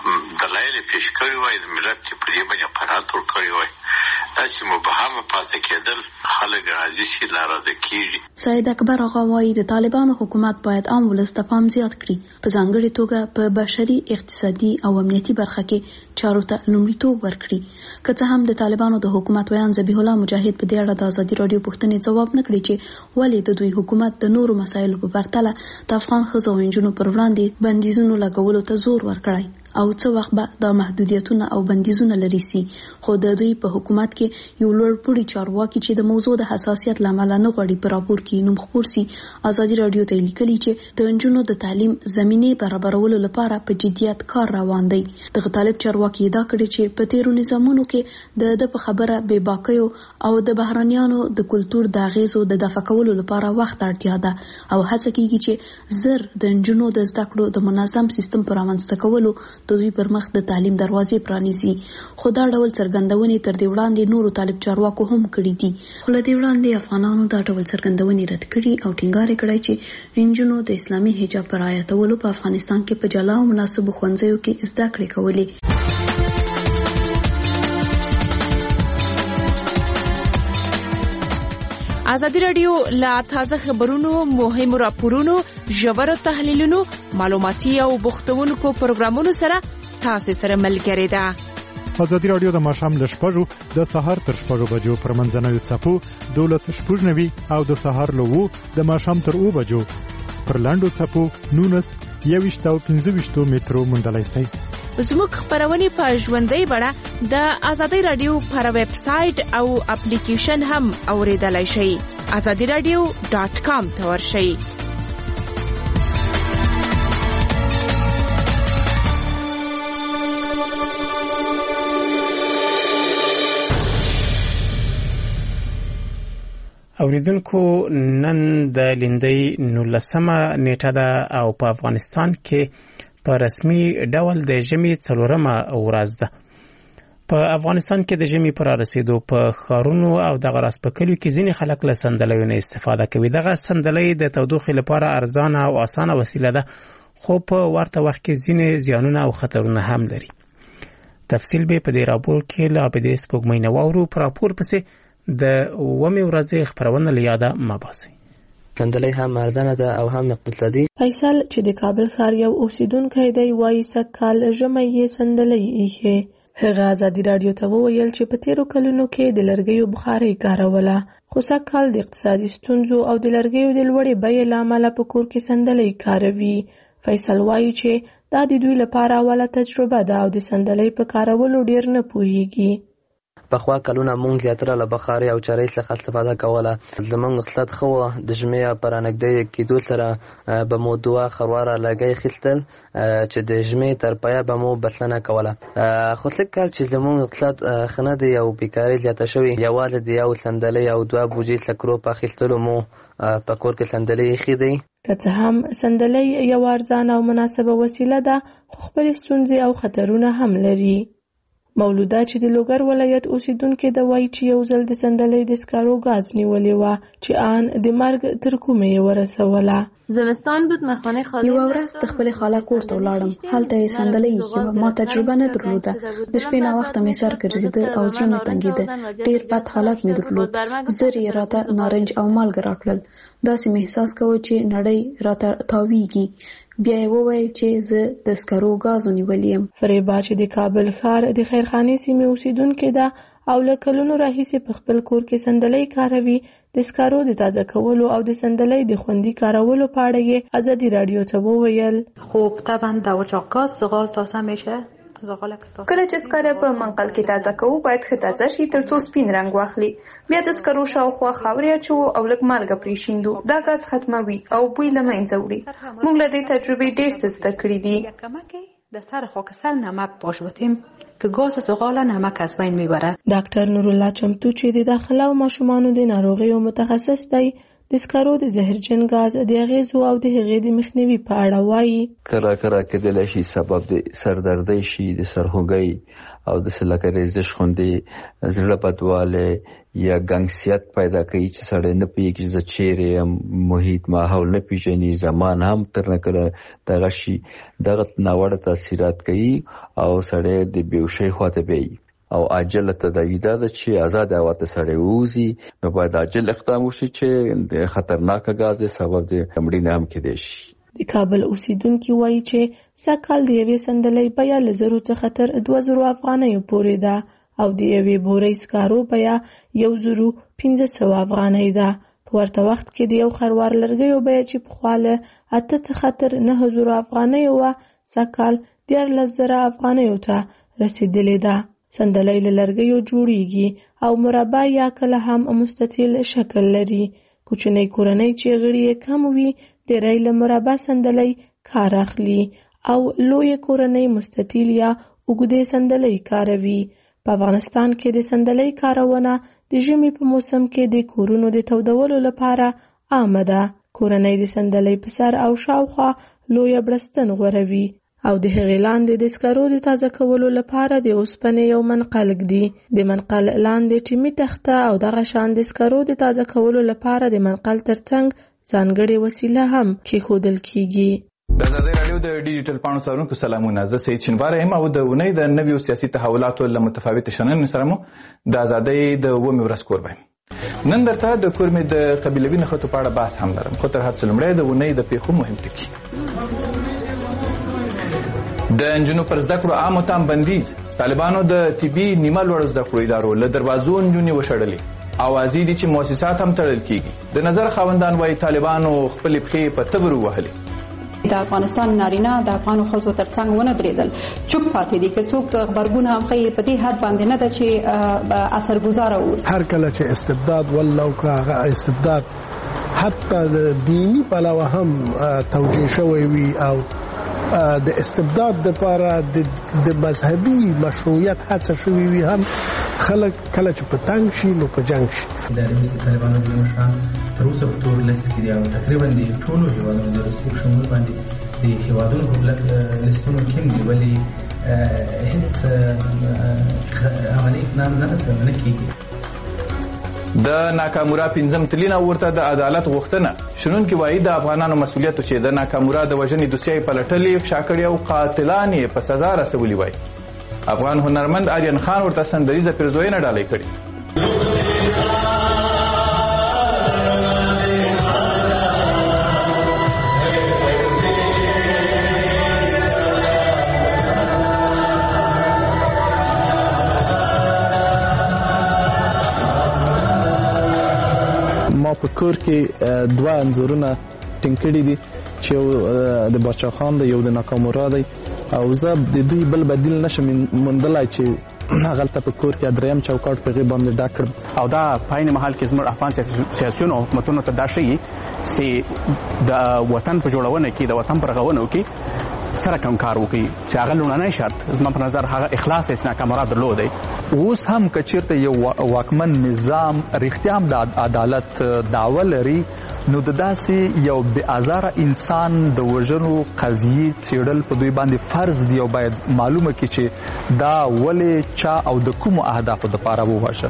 دلایل پیش کړي وای د ملت په دې باندې قرار ورکړي وای داسې مبهمه پاتې کېدل خلک راځي چې لاره ده کېږي. سید اکبر آغا وایي د طالبانو حکومت باید عام ولس ته پام زیات کړي، په ځانګړې توګه په بشري، اقتصادي او امنیتي برخه کې چارو ته لومړیتوب ورکړي. که څه هم د طالبانو د حکومت ویان ذبیح الله مجاهد په دې اړه د ازادي رادیو پوښتنې ځواب نه کړی چې ولې د دوی حکومت د نورو مسایلو په پرتله د افغان ښځو او نجونو پر وړاندې بندیزونو لګولو ته زور ورکړی او څه وخت به دا محدودیتونه او بندیزونه لري سي. خو د دوی په حکومت کې یو لوړ پوړي چارواکي چې د موضوع د حساسیت لامل نه غوړي پر راپور کې نوم خپور سي. ازادي رادیو ته لیکلي چې د نجونو د تعلیم زمينه برابرولو لپاره په جديت کار روان دی. د طالب چارواکي دا کړي چې په تیرو نظامونو کې د د په خبره بې باکیو او د بهرانيانو د کلچر د غیزو د دفع کولو لپاره وخت اړتیا ده او هڅه کیږي چې زر د نجونو د زده کړو د منظم سیستم پر رامنځته کولو د دوی پر مخ د تعلیم دروازې پرانیزي. خو دا ډول څرګندونې تر دې وړاندې نورو طالب چارواکو هم کړې دي. خو له دې وړاندې افغانانو دا ډول څرګندونې رد کړي او ټینګار کړی چې نجونو د اسلامي حجاب پر رعایتولو په افغانستان کې په جلا او مناسبو ښوونځیو کې زده کړې کولې. ازادي رادیو لا تازه خبرونو، مهمو راپورونو، ژورو تحلیلونو، معلوماتي او بوختونکو پروګرامونو سره تاسو سره ملګری ده. ازادي راډیو د ماښام له شپږو د سهار تر شپږو بجو پر منځنوي څپو دولس شپږ نوي او د سهار له اوو د ماښام تر اوو بجو پر لاندو څپو نولس یوویشت او پنځه ویشتو مترو موندلی شئ. زموږ خپرونې په ژوندۍ بڼه د ازادي راډیو پر ویب سایټ او اپلیکیشن هم اوریدلای شئ. ازادي راډیو ډاټ کام ته ورشئ. اوریدونکو نن د لیندۍ نولسمه نیټه ده او په افغانستان کې په رسمي ډول د ژمي څلورمه ورځ ده. په افغانستان کې د ژمي پر رسیدو په ښارونو او دغه راس په کلیو کې ځینې خلک له صندلیو نه استفاده کوي. دغه صندلۍ د تودوخې لپاره ارزانه او اسانه وسیله ده، خو په ورته وخت کې ځینې زیانونه او خطرونه هم لري. تفصیل به په دې راپور کې له عابدې سپوږمۍ نه واورو. په راپور پسې د اومې ورځې خپرونه له یاده مباسي. صندلۍ هم ارزانه ده او هم اقتصادي. فیصل چې د کابل ښار یو اوسیدونکی دی وایي سږ کال ژمی یې صندلۍ ایښې. هغه ازادي راډیو ته وویل چې په تیرو کلونو کې د لرګیو بخارۍ کاروله، خو سږ کال د اقتصادي ستونزو او د لرګیو د لوړې بیې له امله په کور کې صندلۍ کاروي. فیصل وایي چې دا د دوی لپاره اوله تجربه ده او د صندلۍ په کارولو ډیر نه پوهیږي. پخوا کلونه مونږ زیاتره له بخارۍ او چرۍ څخه استفاده کوله. زمونږ خصلت ښه وه، د ژمي په رانږدې کېدو سره به مو دوه خرواره لرګی اخیستل چې د ژمي تر پایه به مو بسنه کوله. خو څه کال چې زمونږ خصلت ښه نه دی او بیکاري زیاته شوې، یوازې د یو صندلۍ او دوه بوجۍ سکرو په اخیستلو مو په کور کې صندلۍ ایښې دی. که څه هم صندلۍ یو ارزانه او مناسبه وسیله ده، خو خپلې ستونزې او خطرونه هم لري. مولوده چې د لوګر ولایت اوسیدونکې ده وایي چې یو ځل د صندلۍ د سکارو ګاز نیولې وه چې آن د مرګ تر کومې یې ورسوله. زمستان بود مخانه خاله. یو ورځ د خپلې خاله کور ته ولاړم، هلته یې صندلۍ ایښې وه. ما تجربه نه درلوده، د شپې ناوخته مې سر ګرځېده او زړه مې تنګېده. ډېر بد حالت مې درلود. زر یې راته نارنج او مالګه راکړل. داسې مې احساس کوه چې نړۍ راته تاویږي. بیا یې وویل چې زه د سکرو ګازو نیولې یم. فریبا چې د کابل ښار د خیرخانې سیمې اوسیدونکې ده او له کلونو راهیسې په خپل کور کې صندلۍ کاروي، د سکرو د تازه کولو او د صندلۍ د خوندي کارولو په اړه یې ازادي راډیو ته وویل. خب طبعا د اچاق گاز زغال تازه میشه. کله چې سکاره په منقل کې تازه کوو باید ښه تازه شي ترڅو سپین رنګ واخلي. بیا د سکرو شاوخوا خاورې اچوو او لږ مالګه پرې شیندو. دا ګاز ختموي او بوی له منځه وړي. موږ له دې تجربې ډېر څه زده کړي دي. در سر خاکستر نمک پاشوتیم که گاز و زغال نمک از بین میبره. ډاکټر نورالله چمتو چې د داخله او ماشومانو د ناروغیو متخصص دی، د سکرو د زهرجن ګاز د اغیزو او د هغې د مخنیوي په اړه وایي. کله کله کېدلی شي سبب د سردردۍ شي، د سرخوږۍ او د لکه ریزش غوندې زړه بدوالی یا ګنګسیت پیدا کوي چې سړی نه پوهېږي چې زه چیرې یم، محیط ماحول نه پېژني، زمان هم تر نه کله دغه شي. دغه ناوړه تاثیرات کوي او سړی د بېهوشۍ خواته بیایي. او عاجله تداوی دا ده چې آزاد هوا ته سړی ووځي، نو باید عاجل اقدام وشي چې د خطرناکه ګاز د سبب د مړینې هم کېدی شي. د کابل اوسیدونکي وایي چې سږ کال د یوې صندلۍ بیه له زرو څخه تر دوه زرو افغانیو پورې ده او د یوې بورۍ سکارو بیه یو زرو پنځه سوه افغانۍ ده. په ورته وخت کې د یو خروار لرګیو بیه چې پخوا له اته څخه تر نهه زرو افغانیو وه، سږ کال دیارلس زره افغانیو ته رسېدلې ده. صندلۍ له لرګیو جوړیږي او مربع یا کله هم مستطیل شکل لري. کوچنۍ کورنۍ چې غړي یې کم وي ډېری له مربع صندلۍ کار اخلي او لوی کورنۍ مستطیل یا اوږدې صندلۍ کاروي. په افغانستان کې د صندلۍ کارونه د ژمي په موسم کې د کورونو د تودولو لپاره عامه ده. کورنۍ د صندلۍ په سر او شاوخوا لویه بړستن غوروي او د هغې لاندې د سکرو د تازه کولو لپاره د اوسپنې یو منقل ږدي. د منقل لاندې ټیمي تخته او دغه شان د سکرو د تازه کولو لپاره د منقل ترڅنګ ځانګړې وسیله هم کېښودل کیږي. د ازادي راډیو د ډیجیټل پاڼو څارونکو سلامونه، زه سید شینواری یم او د اونۍ د نویو سیاسي تحولاتو له متفاوتو شننو سره مو د ازادۍ د اوومې ورځ کوربه یم. نن درته د کورمې د قبیلوي نښتو په اړه بحث هم لرم، خو تر هر څه لومړی د اونۍ د پیښو مهم ټکي. د نجونو پر زده کړو عامو ته بندیز طالبانو د طبي نیمه لوړ زده کړو ادارو له دروازو نجونې وشړلې. اوازې دي چې مؤسسات هم تړل کیږي. د نظر خاوندان وایي طالبانو خپلې پښې په تبر ووهلې. د افغانستان نارینه د افغانو ښځو ترڅنګ ونه درېدل، چوپ پاتې دي. که څوک غبرګون هم ښیي په دې حد باندې نه ده چې اثرګذاره اوسي. هر کله چې استبداد ولو که هغه استبداد حتی دینی پلوه هم توجیه شوی وي او د استبداد لپاره د مذهبي مشروعیت هڅه شوی وي، هم خلک کله چې په تنګ شي نو په جنګ شي. د روسي طالبانو د مشران تر اوسه په تور لیست کې دي او تقریبا د ټولو هیوادونو د روسي په شمول باندې د هیوادونو په لیستونو کې دي، ولې هیڅ عملي اقدام نه رسنه کیږي. د ناکامورا پنځم تلینا ورته د عدالت غوښتنه. شنونکي وایي د افغانانو مسؤلیت چې د ناکامورا د وژنې دوسیه پلټلې، فشاکړې او قاتلان یې په سزا رسولي وایي. افغان هنرمند آریان خان ورته سندریزه پیرزوینه ډالۍ کړې. ما په کور کې دوه انځورونه ټینګ کړي دي چې د باچا خان دی، یو د ناکامورا دی، او زه د دوی بل بدیل نشم موندلای چې هغلته په کور کې دریم چوکاټ په غي باندې ډاک کړم. او دا پاین محل کې زموږ افغان سیاسيونو او حکومتونو ته دا شي چې د وطن په جوړونه کې د وطن پر غونو کې سره کوم کار وکړي چې هغه لوننۍ شرط زما په نظر هغه اخلاص د ناکامورا درلود. اوس هم کچیرته یو واکمن نظام رښتیا هم د عدالت دعوه لري، نو د داسې یو بې ازاره انسان د وژنو قضیې څېړل په دوی باندې فرض دی او باید معلومه کړي چې دا ولې چا او د کومو اهدافو دپاره ووژه.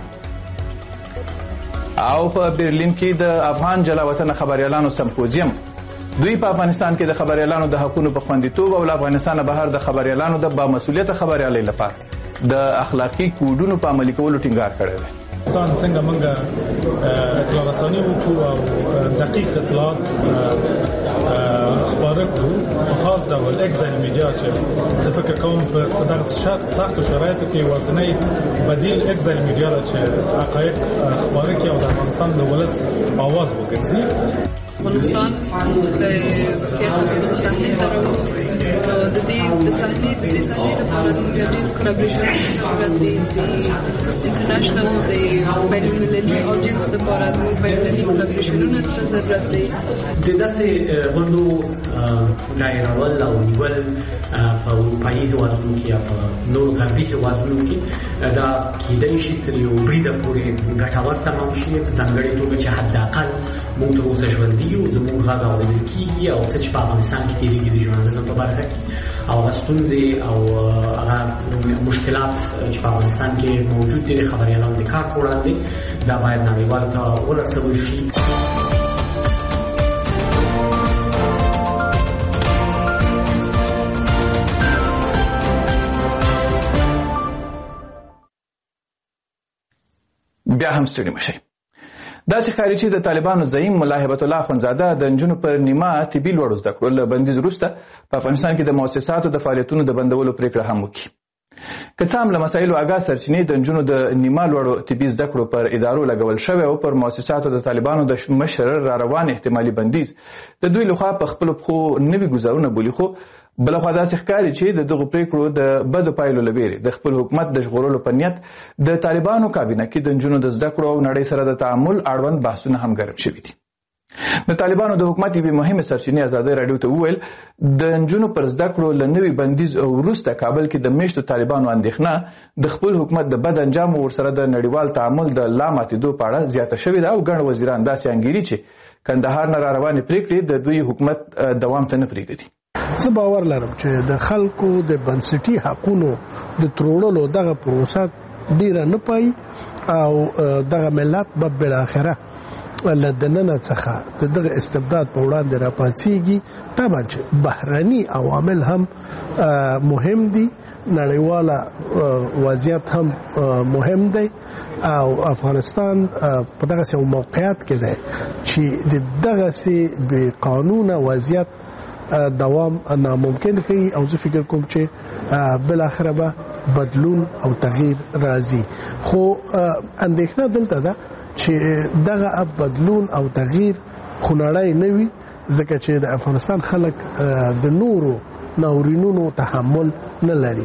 او په برلین کې د افغان جلا وطن خبريالانو سمپوزیم. دوی په افغانستان کې د خبريالانو د حقوقو په خوندیتوب او افغانستان بهر د خبريالانو د با مسؤلیت خبريالۍ لپاره د اخلاقی کوډونو په عملي کولو ټینګار کړی دی. افغانستان څنګه موږ اطلاع رساني وکړو او دقیق اطلاعات خپاره کړو په خاص ډول اکزایل میډیا چې څه فکر کوم په دغه سختو شرایطو کې وازنۍ بدیل اکزایل میډیا چې حقایق خپاره کوي او د افغانستان د ولس आवाज وګرځي. افغانستان د یو صحنه درو د دې د صحنه د دې صحنه لپاره د ډېر کولابریشن ضرورت دی چې انټرنیشنل د بین‌المللي اودینس لپاره د بین‌المللي کولابریشنونو ته ضرورت دی. د داسې غونډو دایرول او نیول په اروپایي هېوادونو کې یا په نورو غربي هېوادونو کې دا کېدای شي تر یو بریده پورې ګټور تمام شي، په ځانګړې توګه چې حداقل موږ تر اوسه ژوندي یو، زموږ غږ اورېدل کېږي او څه چې په افغانستان کې تېرېږي د ژورنالیزم په برخه کې او هغه ستونزې او هغه مشکلات چې په افغانستان کې موجود دي د خبریالانو د کار په وړاندې دا باید نړیوالو ته ورسول شي. بیا هم ستړي مشئ. داسې ښکاري چې د طالبانو زعیم ملا هبت الله اخوندزاده د نجونو پر نیمه طبي لوړو زده کړو له بندیز وروسته په افغانستان کې د مؤسساتو د فعالیتونو د بندولو پریکړه هم وکړي. که څه هم له مسایلو اګاه سرچینې د نجونو د نیمه لوړو طبي زده کړو پر ادارو لګول شوی او پر مؤسساتو د طالبانو د مشر را روان احتمالي بندیز د دوی لخوا په خپلو پښو نوي ګزارونه بولي، خو بلخوا داسې ښکاري چې د دغو پریکړو د بدو پایلو له ویرې د خپل حکومت د ژغورلو په نیت د طالبانو کابینه کې د نجونو د زده کړو او نړۍ سره د تعامل اړوند بحثونه هم ګرم شوي دي. د طالبانو د حکومت یوې مهمې سرچینې ازادۍ راډیو ته وویل د نجونو پر زده کړو له نوي بندیز وروسته کابل کې د میشتو طالبانو اندېښنه د خپل حکومت د بد انجام ورسره د نړیوال تعامل د لا ماتېدو په اړه زیاته شوې ده او ګڼ وزیران داسې انګیري چې کندهار نه را روانې پریکړې د دوی حکومت دوام ته نه پرېږدي. زه باور لرم چې د خلکو د بنسټي حقونو د تروړلو دغه پروسه ډیره نه پای او دغه ملت به بل اخره له دننه څخه دغه استبداد په وړاندې راپاتېږي. طبعا چې بهرني عوامل هم مهم دي، نړیواله وضعیت هم مهم دی او افغانستان په دغه سیمه موقعیت کې دی چې دغه سي به قانون وضعیت دوام ناممکن کوي او زه فکر کوم چې بل اخره به بدلون او تغییر راځي. خو اندېښنه دلته ده چې دغه بدلون او تغییر خنړای نه وي، ځکه چې د افغانستان خلک د نورو ناورینونو تحمل نه لري.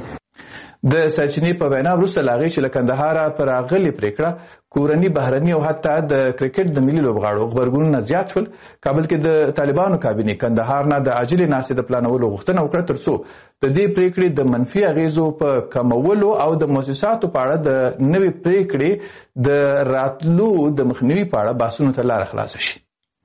د سرچینې په وینا وروسته له هغې چې له کندهاره پر راغلې پرېکړه کورني بهرني او حتی د کرکټ د ملي لوبغاړو غبرګونونه زیات شول. کابل کې د طالبانو کابینې کندهار نه د عاجلې ناستې د پلانولو غوښتنه وکړه تر څو د دې پرېکړې د منفي اغېزو په کمولو او د مؤسساتو په اړه د نوې پرېکړې د راتلو د مخنیوي په اړه بحثونو ته لاره خلاصه شي.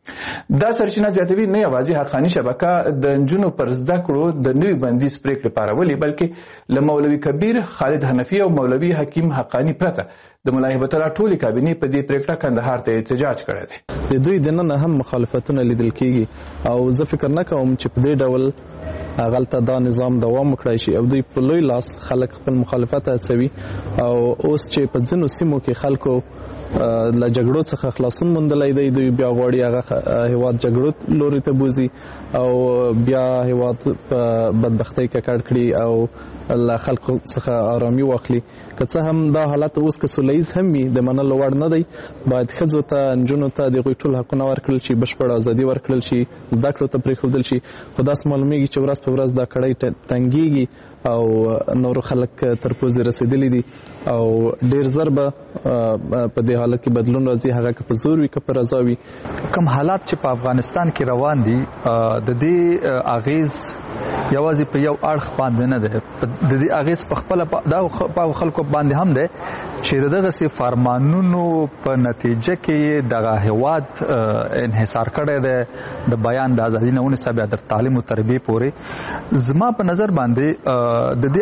دا سرچینه زیاتوي نه یوازې حقاني شبکه د نجونو پر زده کړو د نوي بندیز پرېکړې پارولې، بلکې له مولوي کبیر، خالد حنفي او مولوي حکیم حقاني پرته د ملا هیبت الله ټولې کابینې په دې پرېکړه کندهار ته احتجاج کړی دی. د دوی دننه هم مخالفتونه لیدل کیږي او زه فکر نه کوم چې په دې ډول هغلته دا نظام دوام وکړای شي او دوی په لوی لاس خلک خپل مخالفت هڅوي او اوس چې په ځینو سیمو کې خلکو له جګړو څخه خلاصون موندلی دی، دوی بیا غواړي هغه هیواد جګړو لوري ته بوزي او بیا هیواد په بدبختۍ ککړ کړي او له خلکو څخه آرامي واخلي. که څه هم دا حالت اوس که سوله ییز هم وي د منلو وړ نه دی. باید ښځو ته، نجونو ته د هغوی ټول حقونه ورکړل شي، بشپړه ازادي ورکړل شي، زده کړو ته پرېښودل شي. خو داسې معلومیږي چې ورځ په ورځ دا کړۍ تنګېږي او نورو خلک تر پوزې رسېدلي دي او ډېر زر به په دې حالت کې بدلون راځي، هغه که په زور وي که په رضا وي. کوم حالات چې په افغانستان کې روان دي د دې اغیز یوازې په یو اړخ باندې نه ده، د دې اغیز په خپله په خلکو باندې هم ده چې دغسې فرمانونو په نتیجه کې دغه هیواد انحصار کړی دی د بیان د ازادي نه ونیسه بیا تر تعلیم او تربیې پورې. زما په نظر باندې د دې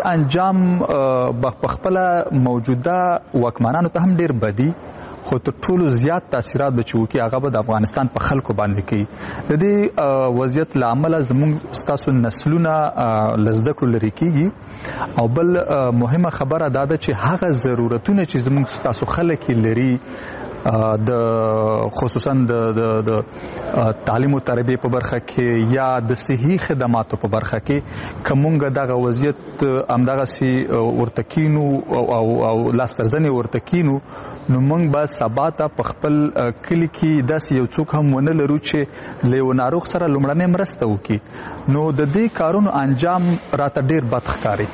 انجام په خپله موجوده واکمنانو ته هم ډېر بدي، خو تر ټولو زیات تاثیرات به چې وکړي هغه به د افغانستان په خلکو باندې کوي. د دې وضعیت له امله زموږ ستاسو نسلونه له زده کړو لرې کېږي او بل مهمه خبره دا ده چې هغه ضرورتونه چې زموږ ستاسو خلک لري د خصوصا د تعلیم او تربیه په برخه کې یا د صحي خدماتو په برخه کې کومګه دغه وضعیت همدغه سي ورتکینو او او لاسترزنی ورتکینو نو موږ به سبا ته په خپل کلی کې داسې یو څوک هم ونه لرو چې له یو ناروغ سره لومړنۍ مرسته وکړي. نو د دې کارونو انجام راته ډېر بد ښکاري.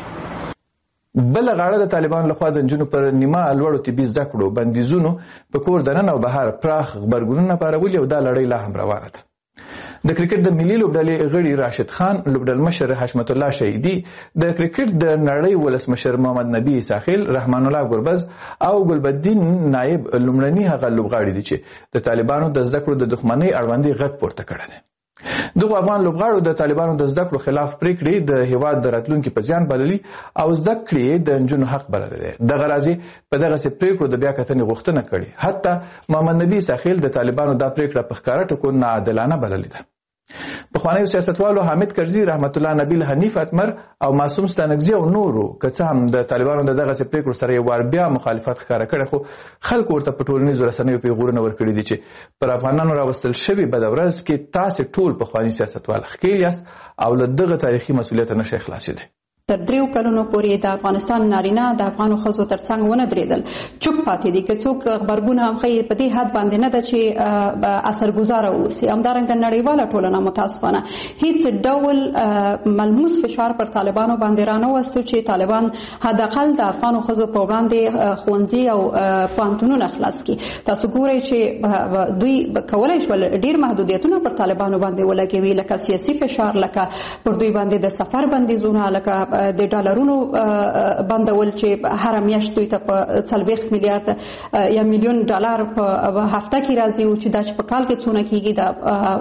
بله غاړه د طالبانو لخوا د نجونو پر نیمه لوړو طبي زده کړو بندیزونو په کور دننه او بهر پراخ غبرګونونه پارولي او دا لړۍ لا هم روانه ده. د کرکټ د ملي لوبډلې غړي راشد خان، لوبډلمشر حشمت الله شهیدي، د کرکټ د نړۍ ولسمشر محمد نبی ساحل، رحمان الله ګربز او ګلبدین نایب لومړني هغه لوبغاړي دي چې د طالبانو د زده کړو د دښمنۍ اړوندې غږ پورته کړی دی. دغه افغان لوبغاړو د طالبانو د زده کړو خلاف پریکړې د هیواد د راتلونکي په زیان بللي او زده کړې د نجونو حق بللی دی. دغه راځي په دغسې پریکړو د بیا کتنې غوښتنه کړې. حتی محمد نبی ساحل د طالبانو دا پریکړه په ښکاره ټکو ناعادلانه بللې ده. پخوانیو سیاستوالو حامد کرزي، رحمت الله نبیل، حنیف اتمر او معصوم ستانکزي او نورو که څه هم د طالبانو د دغسې پریکړو سره یو وار بیا مخالفت ښکاره کړی، خو خلکو ورته په ټولنیزو رسنیو پیغورونه ورکړي دي چې پر افغانانو راوستل شوي بده ورځ کې تاسې ټول پخواني سیاستوال ښکېل یاست او له دغه تاریخي مسؤلیته نشئ خلاصېدی. تر دریو کلونو پورې د افغانستان نارینه د افغانو ښځو ترڅنګ ونه درېدل، چوپ پاتې دي. که څوک غبرګون هم ښیي په دې حد باندې نه ده چې اثرګزاره واوسي. همدارنګه نړیواله ټولنه متاسفانه هیڅ ډول ملموس فشار پر طالبانو باندې رانهوسته چې طالبان حداقل د افغانو ښځو په وړاندې ښوونځي او پوهنتونونه خلاص کړي. تاسو ګورئ چې دوی کولی شول ډېر محدودیتونه پر طالبانو باندې ولګوي، لکه سیاسي فشار، لکه پر دوی باندې د سفر بندیزونه، لکه د ډالرونو بندول چې هر میاشت دوی ته په څلوېښت میلیارد یا میلیون ډالر په هفته کې راځي او چې دا چې په کال کې څونه کېږي دا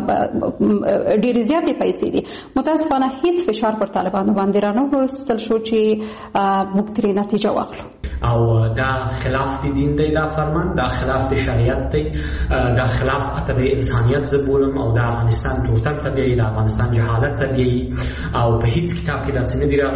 ډېرې زیاتې پیسې دي. متاسفانه هیڅ فشار پر طالبانو باندې رانه وروستل شو چې موږ ترې نتیجه واخلو. او دا خلاف دی دین دی، دا فرمان دا خلاف دی شریعت دی، دا خلاف حتی د انسانیت زه بولم او د افغانستان تورتګ ته بیایي، د افغانستان جهالت ته بیایي او په هیڅ کتاب کې داسې نه دي راغلي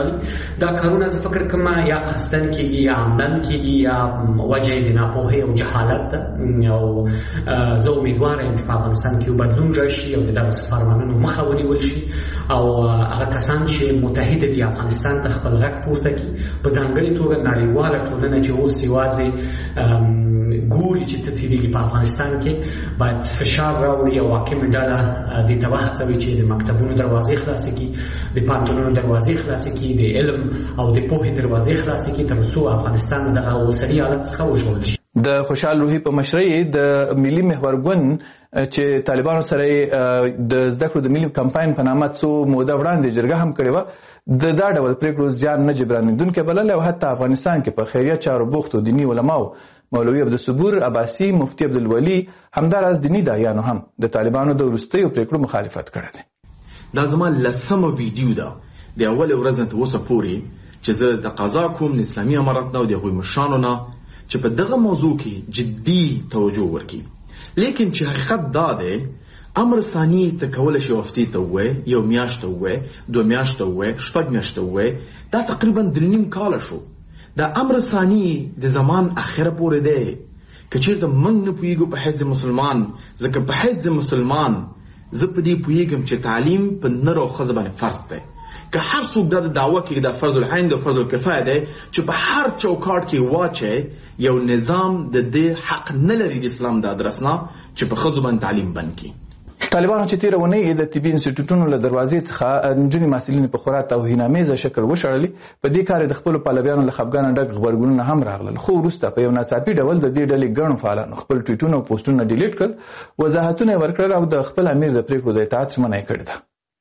راغلي. دا کارونه زه فکر کوم یا قصدن کېږي یا عمدن کېږي یا وجه د ناپوهۍ او جهالت ده. او زه امیدواره یم چې په افغانستان کې یو بدلون راشي او د دغسې فرمانونو مخه ونیول شي او هغه کسان چې متحده دي افغانستان ته خپل غږ پورته کړي، په ځانګړې توګه نړیواله ټولنه چې اوس یوازې ګوري چې څه تېرېږي په افغانستان کې، باید فشار راوړي او حاکمې ډله دې ته وهڅوي چې د مکتبونو دروازې خلاصې کړي، د پوهنتونونو دروازې خلاصې کړي، د علم او د پوهې دروازې خلاصې کړي، تر څو افغانستان د دغه اوسني حالت څخه وژغورل شي. د خوشحال روحي په مشرۍ د ملي محور ګوند چې طالبانو سره د زده کړو د ملي کمپاین په نامه څو موده وړاندې جرګه هم کړې وه، د دا ډول پرېکړو زیان نه جبرانېدونکی بللی او حتی افغانستان کې په خیریه چارو بوختو دیني علماو مولوي عبدالصبور عباسي، مفتي عبدالولي، همداراز دیني داعیانو هم د طالبانو د وروستیو پرېکړو مخالفت کړی دی. دا زما لسمه ویډیو ده د اولې ورځ نه تر اوسه پورې چې زه تقاضا کوم د اسلامي امارت نه او د هغوی مشرانو نه چې په دغه موضوع کې جدي توجه ورکړي. لیکن چې حقیقت دا دی، امر ثاني ته کولی شي هفتې ته ووایې، یو میاشت ته ووایې، دوه میاشت ته ووایې، شپږ میاشت ته ووایې، دا تقریبا درې نیم کاله شو. دا امر ثاني د زمان اخره پورې دی. که چېرته موږ نه پوهېږو په حیث مسلمان، ځکه په حیث مسلمان زه په دې پوهېږم چې تعلیم په نر او ښځه باندې فرض دی. که هر څوک دا د دعوه کوي دا فرض العین او فرض الکفایه دی چې په هر چوکاټ کې واچي، یو نظام د دې حق نه لري د اسلام د ادرس نه چې په ښځو باندې تعلیم بند کړي. طالبانو چې تېره اونۍ د طبي انسټیټوټونو له دروازې څخه نجونې محصلینې په خورا توهینامیزه شکل وشړلې، په دې کار د خپلو پلویانو له خفګانه ډک غبرګونونه هم راغلل، خو وروسته په یو ناڅاپي ډول د دې ډلې ګڼو فعالانو خپل ټویټونه او پوسټونه ډیلیټ کړل، وضاحتونه یې ورکړل او د خپل امیر د پرېکړو د اطاعت ژمنه یې کړې ده.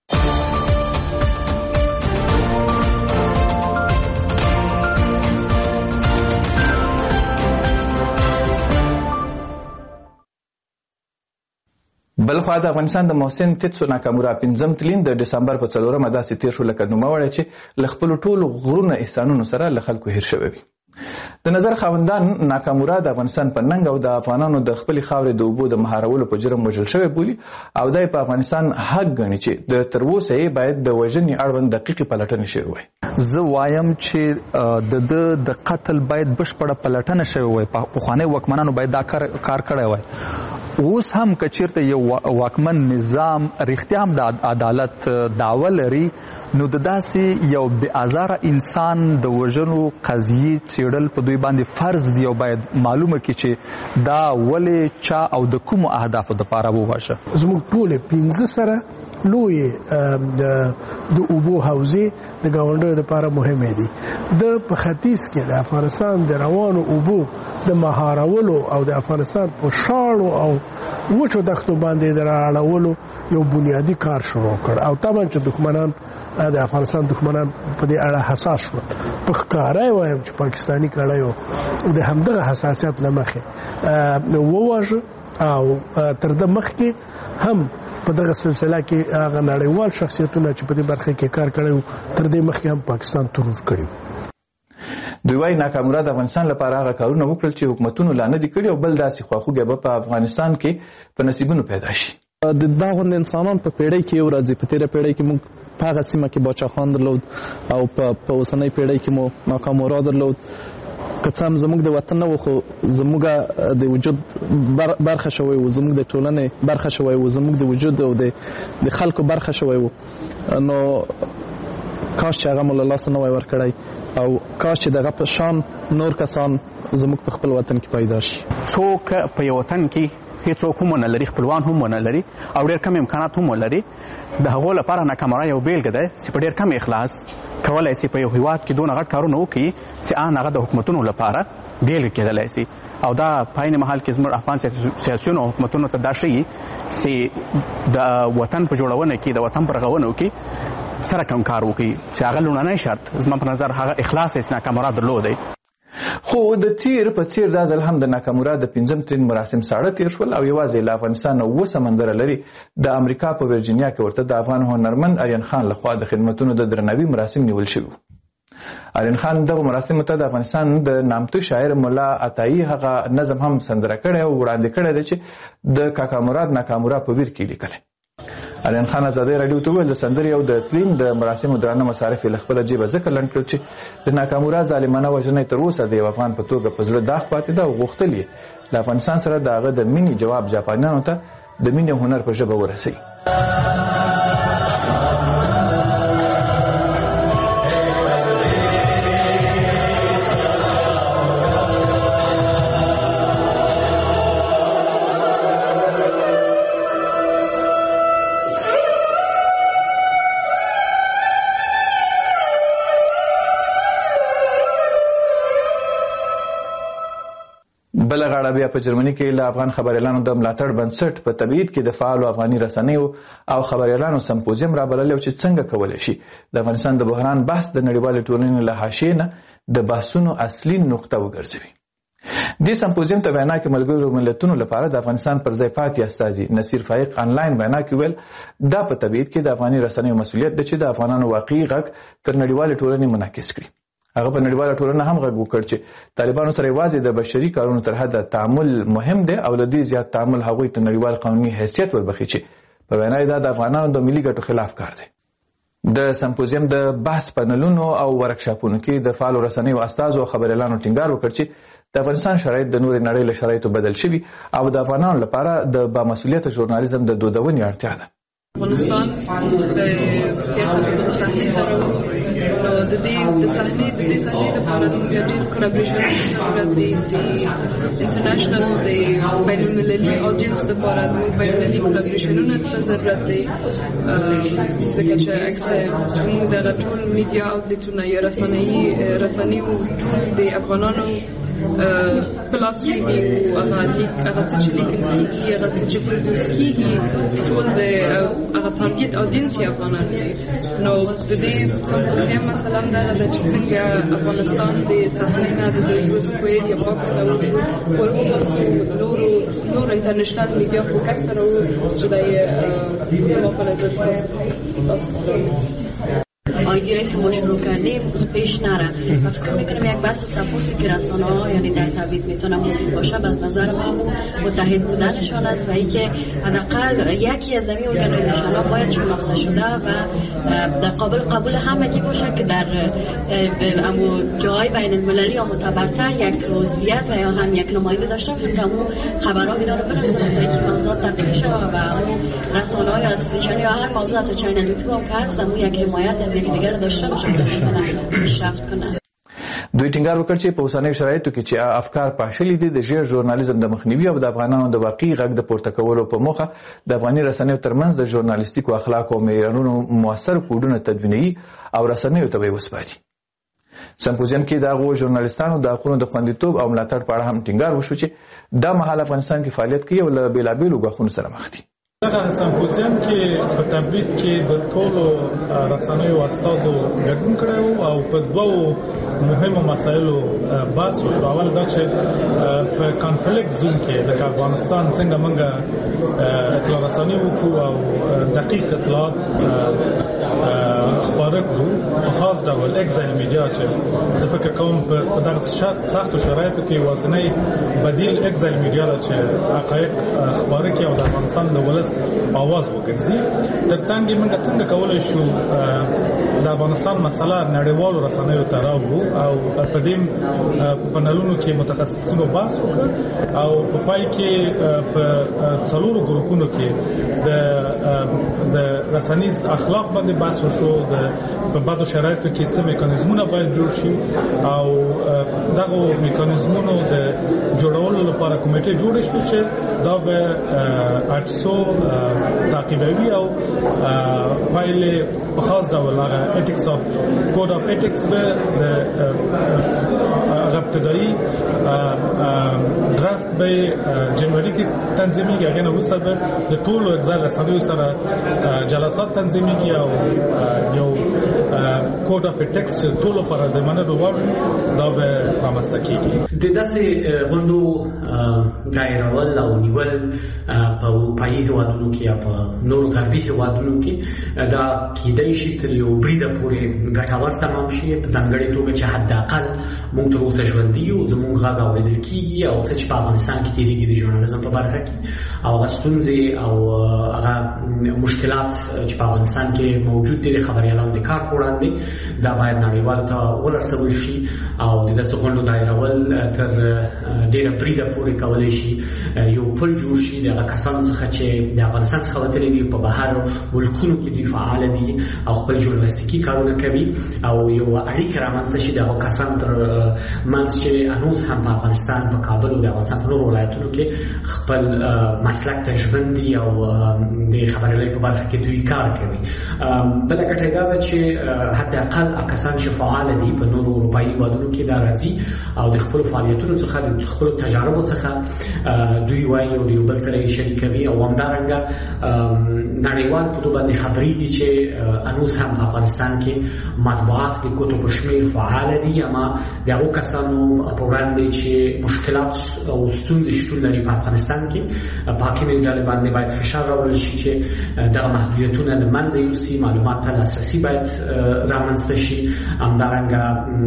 بلخوا د افغانستان د محسن تیتسو ناکامورا پنځم تلین د ډسمبر په څلورمه داسې تېر شو لکه نوموړی چې له خپلو ټولو غرونه احسانونو سره له خلکو هیر شوی وي. د نظر خاوندان ناکامورا د افغانستان په ننګ او د افغانانو د خپلې خاورې د اوبو د مهارولو په جرم وژل شوی بولي او دا په افغانستان حق ګڼي چې د تر اوسه یې باید د وژنې اړوند دقیقې پلټنې شوې وای. زه وایم چې د د د قتل باید بشپړه پلټنه شوې وای، پخواني واکمنانو باید دا کار کار کړی وای. اوس هم که چیرته یو واکمن نظام رښتیا هم د عدالت دعوه لري، نو د داسې یو بې ازاره انسان د وژنو قضیې څېړل په دوی باندې فرض دی او باید معلومه کړي چې دا ولې چا او د کومو اهدافو دپاره ووژه. زموږ ټولې پنځه سره لوی د اوبو حوزې د ګاونډیو لپاره مهمې دي. د په ختیځ کې د افغانستان د روانو اوبو د مهارولو او د افغانستان په شاړو او وچو دښتو باندې د رااړولو یو بنیادی کار شروع کړ او طبعا چې دښمنان د افغانستان دښمنان په دې اړه حساس شول. په ښکاره وایم چې پاکستاني کړایو د همدغه حساسیت له مخې وواژه او تر د مخکې هم په دغه سلسله کې هغه نړیوال شخصیتونه چې په دې برخه کې کار کړی تر دې مخکې هم پاکستان ترور کړی. دوی وايي ناکامورا د افغانستان لپاره هغه کارونه وکړل چې حکومتونو لا نه دي کړي او بل داسې خواخوږی به په افغانستان کې په نصیبونو پیدا شي. د دغه انسانان په پیړۍ کې یو راځي، په تیره پیړۍ کې موږ په هغه سیمه کې باچا خان درلود او په اوسنۍ پیړۍ کې مو ناکامورا درلود. که څه هم زموږ د وطن نه و خو زموږ د وجود برخه شوی و، زموږ د ټولنې برخه شوی و، زموږ د وجود او د خلکو برخه شوی و. نو کاش چې هغه مو له لاسه نه وای ورکړی او کاش چې دغه په شان نور کسان زموږ په خپل وطن کې پیدا شي. څوک په یو وطن کې هیڅوک هم ونه لري، خپلوان هم ونه لري او ډېر کم امکانات هم ولري. د هغو لپاره ناکامورا یو بیلګه دی چې په ډېر کم اخلاص کولی شي په یو هېواد کې دونه غټ کارونه وکړي چې ان هغه د حکومتونو لپاره بیلګه کېدلی شي. او دا په عین مهال کې زموږ افغان سیاسیونو او حکومتونو ته دا ښیي چې د وطن په جوړونه کې د وطن په رغونو کې سره کم کار وکړي چې هغه لومړنی شرط زما په نظر هغه اخلاص دی چې ناکامورا درلودی. خو د تیر په څیر دا ځل هم د ناکامورا د پنځم ترین مراسم ساړه تیر شول او یوازې له افغانستان نه اووه سمندره لري د امریکا په ورجینیا کې ورته د افغان هنرمند آریان خان لخوا د خدمتونو د درناوي مراسم نیول شوي. آریان خان دغه مراسمو ته د افغانستان د نامتو شاعر ملا عطایي هغه نظم هم سندره کړی او وړاندې کړی دی چې د کاکا مراد ناکامورا په ویر کې لیکلی. اریان خان ازادي رادیو ته ویل د سندرې او د تلین د مراسمو درانه مصارف له خپل جیبه ذکر لند کړ چې د ناکامورا ظالمانه وژنې تر اوسه د افغان په توګه په زړه داغ پاتې ده او غوښتل یې د افغانستان سره د هغه د مینې جواب جاپانیانو ته د مینې هنر په ژبه ورسوي. بل غاړه بیا په جرمني کې له افغان خبريالانو د ملاتړ بنسټ په تبعید کې د فعال افغاني رسنیو او خبريالانو سمپوزیم رابلل چې څنګه کولای شي د افغانستان د بحران بحث د نړیوال ټولنې له حاشیې نه د بحثونو اصلي نقطه وګرځوي. د سمپوزیم ته وینا کې ملګرو ملتونو لپاره د افغانستان پر ځای پاتې استازي نصیر فائق آنلاین وینا کې ویل دا په تبعید کې د افغاني رسنیو مسؤلیت ده چې د افغانانو واقعي غږ تر نړیوال ټولنې منعکس کړي. هغه په نړیواله ټولنه هم غږ وکړ چې طالبانو سره یوازې د بشري کارونو تر حده تعامل مهم دی او له دې زیات تعامل هغوی ته نړیوال قانوني حیثیت وربخي چې په وینا یې دا د افغانانو د ملي ګټو خلاف کار دی. د سمپوزیم د بحث پنلونو او ورکشاپونو کې د فعالو رسنیو استازو او خبريالانو ټینګار وکړ چې د افغانستان شرایط د نورې نړۍ له شرایطو بدل شوي او د افغانانو لپاره د بامسؤلیته ژورنالیزم د دودونې اړتیا ده. افغانستان د صحنې تر د دې د صحنې د دې صحنې لپاره د ډېر کولابریشن لپاره د انټرنیشنل د بین المللي اودینس لپاره د بین المللي کولابریشنونو ته ضرورت دی ځکه چې اکثر موږ د ټول میډیا اوټلیټونه یا رسنۍ رسنیو ټول د افغانانو پلاس کېږي او هغه لیک هغه څه چې لیکل کېږي هغه څه چې پروډوس کېږي ټول د هغه تارګیټ اودینس یې افغانان دي. نو د دې سمپوزیم مثلا دا ده چې څنګه افغانستان د صحنې نه د یو سکویر یا باکس ته ورغوځو نورو نور انټرنیشنل میډیا فوکس ته راوړو چې دا یې ما په نظر آیگیری که ما شروع کردیم پیش نره و فکر میکنم یک بحث سپورتی که رسانه ها یعنی در تبعید میتونه مفید باشه به نظر ما متحد بودنشان است و اینکه حداقل یکی از این ارگانیزیشن ها باید شناخته شده و در قابل قبول همگی باشه که در امو جای بین المللی یا معتبرتر یک عضویت و یا هم یک نماینده داشته باشه که امو خبرها اینا رو برسونه تا اینکه موضوع تبدیل شه و امو رسانه های اسوسییشن یا هر موضوع حتی چینل یوتیوب هم که هست امو یک حمایت از یک دیگر داشته باشه که پیشرفت کنه. دوی ټینګار وکړ چې په اوسنیو شرایطو کې چې افکار پاشلي دي د ژیر ژورنالیزم د مخنیوي او د افغانانو د واقعي غږ د پورته کولو په موخه د افغاني رسنیو ترمنځ د ژورنالیستیکو اخلاقو او معیارونو موثر کوډونه تدوینوي او رسنیو ته وسپاري. سمپوزیم کې د هغو ژورنالیستانو د حقونو د خوندیتوب او ملاتړ په اړه هم ټینګار وشو چې دا مهال افغانستان کې فعالیت کوي او له بېلابېلو ګواښونو سره مخ دي. دغه سمپوزیم کې په تبعید کې د ټولو رسنیو استازو ګډون کړی او په دوو مهمو مسایلو بحث وشو. اول دا چې په کانفلیکټ زون کې د افغانستان څنګه موږ اطلاع رسنۍ وکړو او دقیق اطلاعات خپاره کړو په خاص ډول اکزایل میډیا چې زه فکر کوم په دغه سختو شرایطو کې یوازینی بدیل اکزایل میډیا ده چې حقایق خپاره کړي او د افغانستان د ولس آواز وګرځي. ترڅنګ موږ څنګه کولای شو د افغانستان مسله نړیوالو رسنیو ته راوړو او په دې پنلونو کې متخصصینو بحث وکړ او په پای کې په څلورو ګروپونو کې د د رسنیز اخلاق باندې بحث وشو. د په بعضو شرایطو کې څه میکانیزمونه باید جوړ شي او دغه میکانیزمونو د جوړولو لپاره کمیټه جوړ شي چې دا به اټسو تعقیبوي او پایلې په خاص ډول هغه ایتکس اف کوډ اف ایتکس به د ابتدایي درافت به جنوري کې تنظیمېږي. هغه نه وروسته به د ټولو اجزا رسنیو سره جلسات تنظیمېږي او یو کوډ اف ایتکس ټولو لپاره د منلو وړ دا به رامنځته کېږي. د داسې غونډو دایرول او نیول په اروپایي هیوادونو کې یا په نورو غربي هیوادونو کې دا کیدای شي تر یو بریده پورې ګټور تمام شي، په ځانګړې توګه چې حداقل موږ تر اوسه ژوندي یو، زموږ غږ اورېدل کېږي او څه چې په افغانستان کې تېرېږي د ژورنالیزم په برخه کې او هغه ستونزې او هغه مشکلات چې په افغانستان کې موجود دي د خبریالانو د کار په وړاندې دا باید نړیوالو ته ورسول شي او د داسې غونډو دایرول تر ډېره بریده پورې کولی شي یو پل جوړ شي د هغه کسانو څخه چې د افغانستان څخه وتلي دي په بهر ملکونو کې دوی فعاله دي او خپل ژورنالیستیکي کارونه کوي او یو اړیکه رامنځته شي د هغو کسانو تر منځ چې هنوز هم په افغانستان په کابل او د افغانستان په نورو ولایتونو کې خپل مسلک ته ژمن دي او د خبریالۍ په برخه کې دوی کار کوي. بله ګټه دا ده چې حداقل کسان چې فعاله دي په نورو اروپایي هیوادونو کې دا راځي او د خپلو فعالیتونو څخه د خپلو تجاربو څخه دوی وایي او د یو بل سره یې شریکوي او همدارنګه نړیوال په توګه باندې خبرې دي چې هنوز هم په افغانستان کې مطبوعات د ګوتو په شمېر فعاله دي، اما د هغو کسانو په وړاندې چې مشکلات او ستونزې شتون لري په افغانستان کې په حاکمې ډلې باندې باید فشار راوړل شي چې دغه محدودیتونه له منځه یوسي، معلومات ته لاسرسي باید رامنځته شي، همدارنګه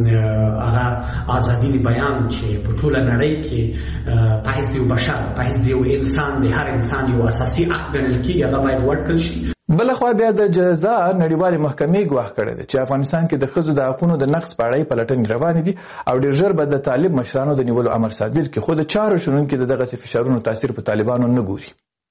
هغه ازادي د بیان چې په ټوله نړۍ کې په حیث د یو بشر په حیث د یو انسان د هر انسان یو اساسي حق ګڼل کېږي هغه باید ورکړل شي. بلخوا بیا د جزا نړیوالې محکمې ګواښ کړی دی چې افغانستان کې د ښځو د حقونو د نقض په اړه یې پلټنې روانې دي او ډېر ژر به د طالب مشرانو د نیولو امر صادر کړي، خو د چارو شنونکي د دغسې فشارونو تاثیر په طالبانو نه ګوري.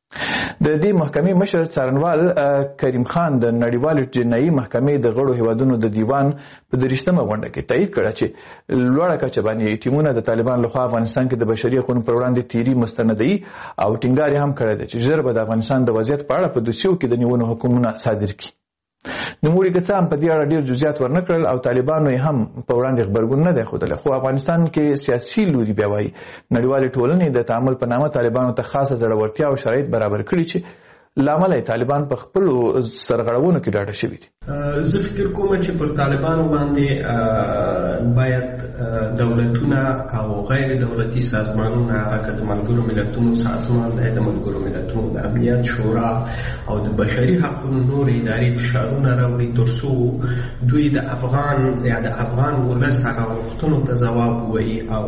د دې محکمې مشر څارنوال کریم خان د نړیوالې جنایي محکمې د غړو هیوادونو د دیوان په دریشتمه غونډه کې تایید کړه چې لوړه کچه باندې ټیمونه د طالبان لخوا افغانستان کې د بشري حقوقو پر وړاندې تیری مستندي او ټینګار هم کړی دی چې ژر به د افغانستان د وضعیت په اړه په دوسیو کې د نیولو حکمونه صادر کړي. نوموړي که څه هم په دې اړه ډېر جزئیات ورنه کړل او طالبانو یې هم په وړاندې غبرګون نه دی ښودلی، خو افغانستان کې سیاسي لوري بیا وایي نړیوالې ټولنې د تعامل په نامه طالبانو ته خاصه زړورتیا او شرایط برابر کړي چې له امله طالبان په خپلو سرغړونو کې ډاډه شوي دي. زه فکر کوم چې پر طالبانو باندې باید دولتونه او غیر دولتي سازمانونه هغه که د ملګرو ملتونو سازمان دی، د ملګرو ملتونو د امنیت شورا او د بشري حقونو نور اداري فشارونه راوړي تر څو دوی د افغان یا د افغان ولس هغه غوښتنو ته ځواب ووایي او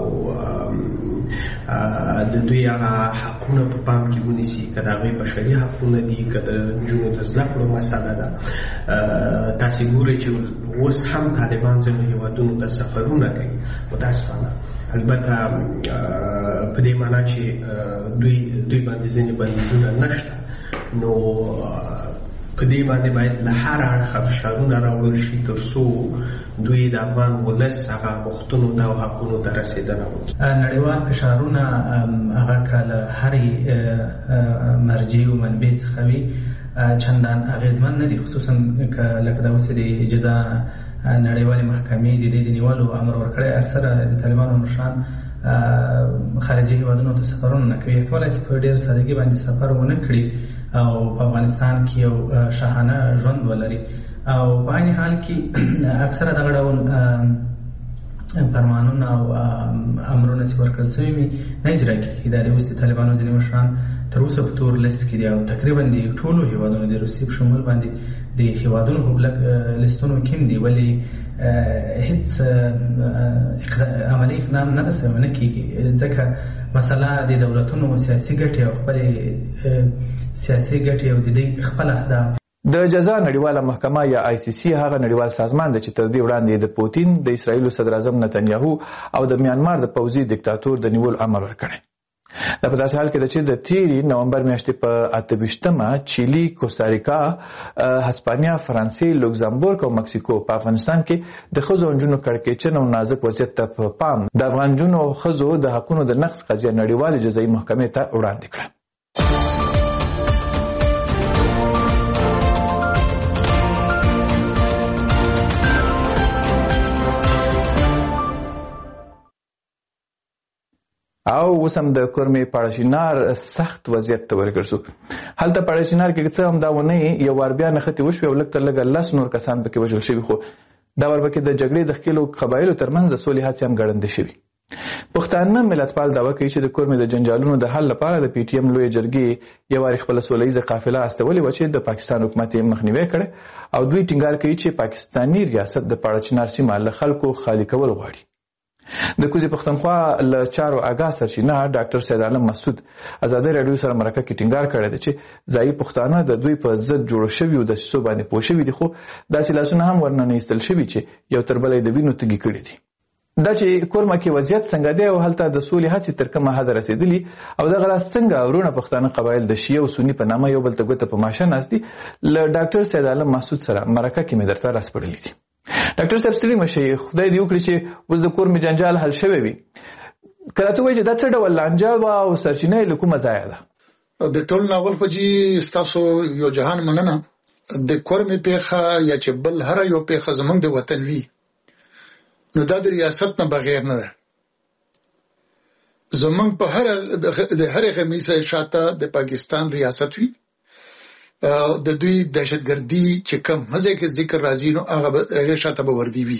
د دوی هغه حقونه په پام کې ونیسي، که د هغوی بشري حقونه دي، که د نجونو د زده کړو مسله ده. تاسې ګورئ چې اوس هم طالبان ځینو هیوادونو ته سفرونه کوي متاسفانه، البته په دې معنا چې دوی دوی باندې ځینې بندیزونه نشته، نو په دې باندې باید له هر اړخه فشارونه راوړل شي تر څو دوی د افغان ولس هغه غوښتنو ته او حقونو ته رسېدنه وکړي. نړیوال فشارونه هغه که له هرې مرجع او منبع څخه وي چندان اغېزمن نه دي، خصوصا که لکه دا اوس د جزا نړیوالې محکمې د دې د نیولو امر ورکړی. اکثره د طالبانو مشران خارجي هیوادونو ته سفرونه نه کوي، کولای شي په ډېر سادګي باندې سفر ونه کړي او په افغانستان کې یو شاهانه ژوند ولري او په عین حال کې اکثره دغه ډول فرمانونه او امرونه چې ورکړل شوي وي نه اجرا کېږي. دا د اوس د طالبانو ځینې مشران تر اوسه په تور لیست کې دي او تقریبا د ټولو هیوادونو د روسیې په شمول باندې د هیوادونو په بلک لیستونو کې دي، ولې هیڅ عملي اقدام نه رسوي نه کېږي، ځکه مسله د دولتونو سیاسي ګټې او خپلې سیاسي ګټې او د دې خپل اهداف. د جزا نړیواله محکمه یا آی سی سی هغه نړیوال سازمان دی چې تر دې وړاندې د پوتین، د اسرایلو صدر اعظم نتنیاهو او د میانمار د پوځي دیکتاتور د نیولو امر ورکړی. دا په داسې حال کې ده چې د تیرې نومبر میاشتې په اته ویشتمه چیلي، کوستاریکا، هسپانیا، فرانسې، لوکزامبورګ او مکسیکو په افغانستان کې د ښځو او نجونو کړکېچن او نازک وضعیت ته په پام د افغان نجونو او ښځو د حقونو د نقض قضیه نړیوالې جزایي محکمې ته وړاندې کړه. او اوس هم د کورمې پاړشینار سخت وضعیت ته ورګرځو. هلته پاړشینار کې څه هم دا ونې یو وار بیا نښتې وشوې او لږ تر لږه لس نور کسان پکې وژل شوي، خو دا ورپکې د جګړې د ښکېلو قبایلو ترمنځ د سولې هڅې هم ګړندې شوي. پښتانه ملتپال دعوه کوي چې د کورمې د جنجالونو د حل لپاره د پی ټی ایم لوی جرګې یو واری خپل سولهییزه قافله استولې و چې د پاکستان حکومت یې مخنیوي کړي او دوی ټینګار کوي چې پاکستانی ریاست د پاړه چنار سیمه له خلکو خالي کول غواړي. د کوزي پښتونخوا له چارو آګاه سرچینه ډاکټر سید عالم مسعود ازادي رادیو سره مرکه کې ټینګار کړی دی چې ځایي پښتانه د دوی په ضد جوړ شوي او د سیسو باندې پوه شوي دي، خو داسې لاسونه هم ورنه نه ایستل شوي چې یو تر بله د وینو تږي کړي دي. دا چې کورمه کې وضعیت څنګه دی او هلته د سولې هڅې تر کومه حده رسېدلي او دغه راز څنګه ورونه پښتانه قبایل د شیعه او سني په نامه یو بل ته ګوته په ماشه ناست دي، له ډاکټر سید عالم مسعود سره مرکه کې مې درته راسپړلي دي. ډاکټر صاحب ستړي مشئ، خدای دې وکړي چې اوس د کورمې جنجال حل شوی وي. کله ته وایي چې دا څه ډول لانجه وه او سرچینه یې له کومه ځایه ده؟ د ټول ناول خو چې ستاسو یو جهان مننه، د کورمې پیښه یا چې بل هر یو پیښه زموږ د وطن وي نو دا د ریاست نه بغیر نه ده. زموږ په هر د هرې غمیزه شاته د پاکستان ریاست وي، د دوی دهشتګردي چې کم مزه کې ذکر راځي نو هغه شاته به وردی وي.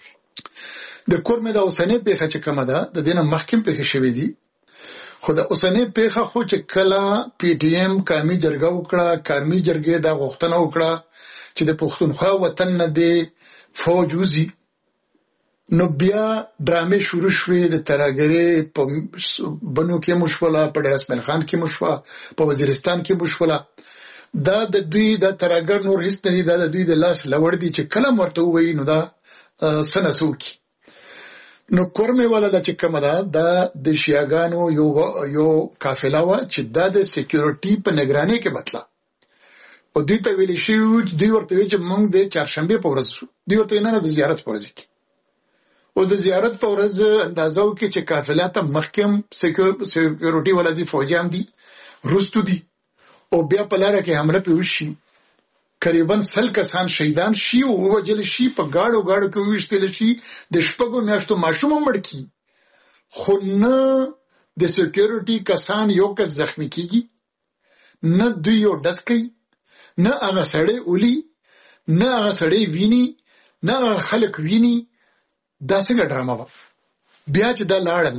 د کورمې د اوسنۍ پیښه چې کومه ده د دې نه مخکې پیښې شوې دي، خو د اوسنۍ پیښه خو چې کله پی ټی ایم قومي جرګه وکړه، قومي جرګې دا غوښتنه وکړه چې د پښتونخوا وطن نه د فوج وځي، نو بیا ډرامې شروع شوې. د ترهګرۍ په بنو کې مشوله، په ډیر اسماعیل خان کې مشوله، په وزیرستان کې مشوله. دا د دوی د ترهګر نور هیڅ نه دي، دا د دوی د لاس لوړ دي چې کله ورته ووایي نو دا څه نه څه وکړي. نو کورمې والا دا چې کومه ده دا د شیعاګانو یو یو قافله وه چې دا د سکیورټي په نگرانۍ کې بتله او دوی ته ویلې شوي، دوی ورته ویل چې موږ د چهارشنبې په ورځ شو، دوی ورته ویل نه د زیارت په ورځ کې. او د زیارت په ورځ اندازه وکړي چې قافله ته مخکې سکیورټي والا دي، فوجیان دي، وروستو دي، او بیا په لاره کې حمله پې وشي، قریبا سل کسان شهیدان شي او ووژل شي، په ګاډو ګاډو کې وویشتل شي، د شپږو میاشتو ماشوم هم مړ کړي. خو نه د سکیورټي کسان یو کس زخمی کیږي، نه دوی یو ډز کوي، نه هغه سړی اولي، نه هغه سړی ویني، نه هغه خلک ویني. دا څنګه ډرامه وه؟ بیا چې دا لاړل،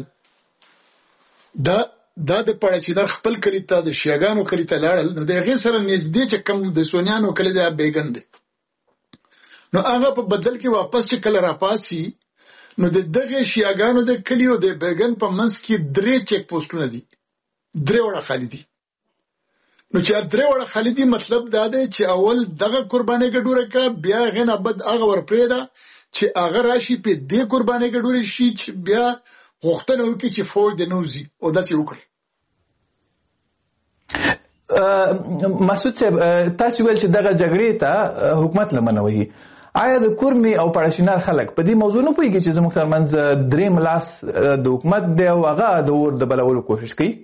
دا دا د پاړچیدار خپل کلی ته د شیعاګانو کلی ته لاړل، نو د هغې سره نږدې چې کم د سونیانو کلی دی بیګن دی، نو هغه په بدل کې واپس چې کله راپاسي نو د دغې شیعاګانو د کلی او د بیګن په منځ کې درې چیک پوسټونه دي، درې وړه خالي دي. نو چې درې وړه خالي دي مطلب دا دی چې اول دغه قربانۍ ګډوره که، بیا هغې نه بد هغه ورپرېږده چې هغه راشي په دې قربانۍ ګډورې شي چې بیا غوښتنه وکړي چې فوج د نوځي او داسې وکړي. مسعود صاحب، تاسو ویل چې دغه جګړې ته حکومت لمنه وهي، آیا د کورمې او پاړشینار خلک په دې موضوع نه پوهېږي چې زموږ ترمنځ درېیم لاس د حکومت دی او هغه د اور د بلولو کوشش کوي؟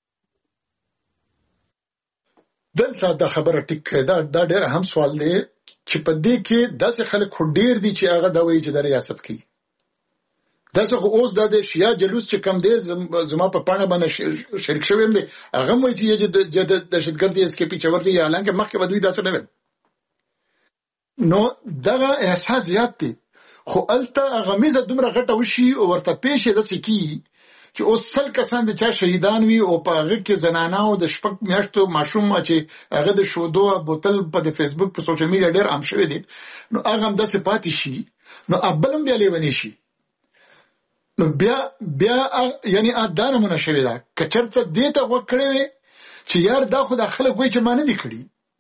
دلته دا خبره ټیک دا دا ډېر اهم سوال دی چې په دې کې داسې خلک خو ډېر دي چې هغه دا وایي چې د ریاست کوي. داسې خو اوس دا د شیعه جلوس چې کم دی زما په پاڼه باندې شریک شوی یم دی، هغه هم وایي چې دهشتګرد ایس کې پي چور دی، حالانکه مخکې به دوی داسې نه ویل. نو دغه احساس زیات دی، خو هلته غمیزه دومره غټه وشي او ورته پیښې داسې کېږي چې اوس سل کسان د چا شهیدان وي او په هغه کې زنانه او د شپږ میاشتو ماشوم چې هغه د شودو بوتل په د فیسبوک په سوشل میډیا ډېر عام شوی دی، نو هغه هم داسې پاتې شي، نو بل هم بیا لیونی شي. نو بیا بیا یعنی دا نمونه شوې ده که چېرته دې ته غوږ کړی وی چې یار دا خو دا خلک وایي چې ما نه دي کړي،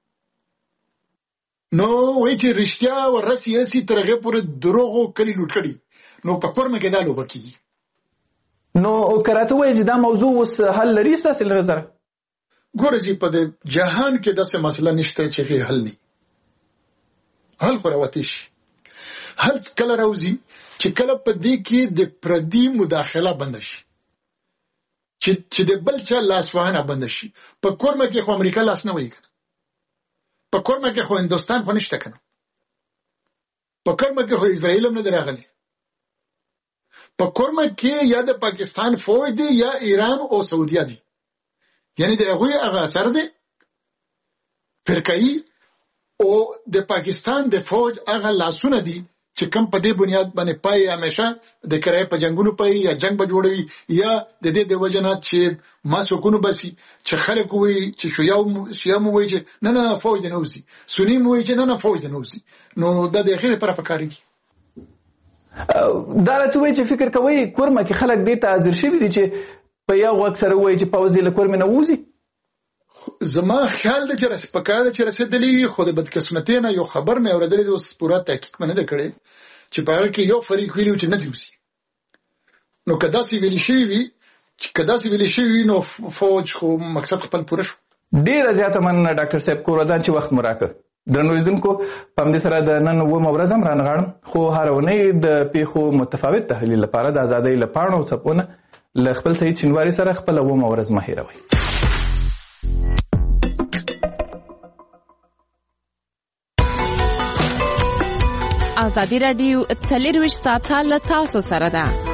نو وایي چې رښتیا ورسي هسي تر هغې پورې دروغو کلي لوټ کړي، نو په کورمه کې دا لوبه کېږي. نو که راته وایي چې دا موضوع اوس حل لري ستاسې له نظره؟ ګوره جي په دې جهان کې داسې مسله نشته چې هغې حل نه حل خو راوتی شي. حل کله راوځي چې کله په دې کې د پردي مداخله بنده شي، چې چې د بل چا لاسوهنه بنده شي. په کورمه کې خو امریکا لاس نه وایي، په کورمه کې خو هندوستان خو نشته کنه، په کورمه کې خو اسرائیل هم نه دی راغلی، په کورمه کې یا د پاکستان فوج دی یا ایران او سعودیه دی، یعنی د هغوی هغه اثر دی فرقایي، او د پاکستان د فوج هغه لاسونه دي چې کم په دې بنیاد باندې پای همیشه د کرای په جنگونو پای یا جنگ به جوړوي یا د دې د وجنه چې ما سکونو بسي چې خلک وي چې شیعه شیعه مو وي چې نه نه فوج نه وسی سنی مو وي چې نه نه فوج نه وسی نو د دې خیر پر افکاری دا راته وایي چې فکر کوي کورمه کې خلک دې ته حاضر شوي دي چې په یو وخت سره وایي چې پوز دې له کورمې نه ووځي. زما خیال دی چې رس پکاره چې رسیدلی خو د بدقسمتۍ نه یو خبر مې اورېدلی دی اوس پوره تحقیق مې نه دی کړی چې په هغه کې یو فریق ویلي چې نه دی وسي نو که داسې ویلي شوي وي چې که داسې ویلي شوي وي نو فوج خو مقصد خپل پوره شو. ډېره زیاته مننه ډاکټر صاحب کور ودان چې وخت مو راکړ. درنو لیدونکو په همدې سره د نن اوومه ورځ هم رانغاړم خو هره اونۍ د پیښو متفاوت تحلیل لپاره د ازادۍ له پاڼو څپونه له خپل سعید شینواري سره خپله اوومه ورځ مه هېروئ. ازادي راډیو څلرویشت ساعته له تاسو سره ده.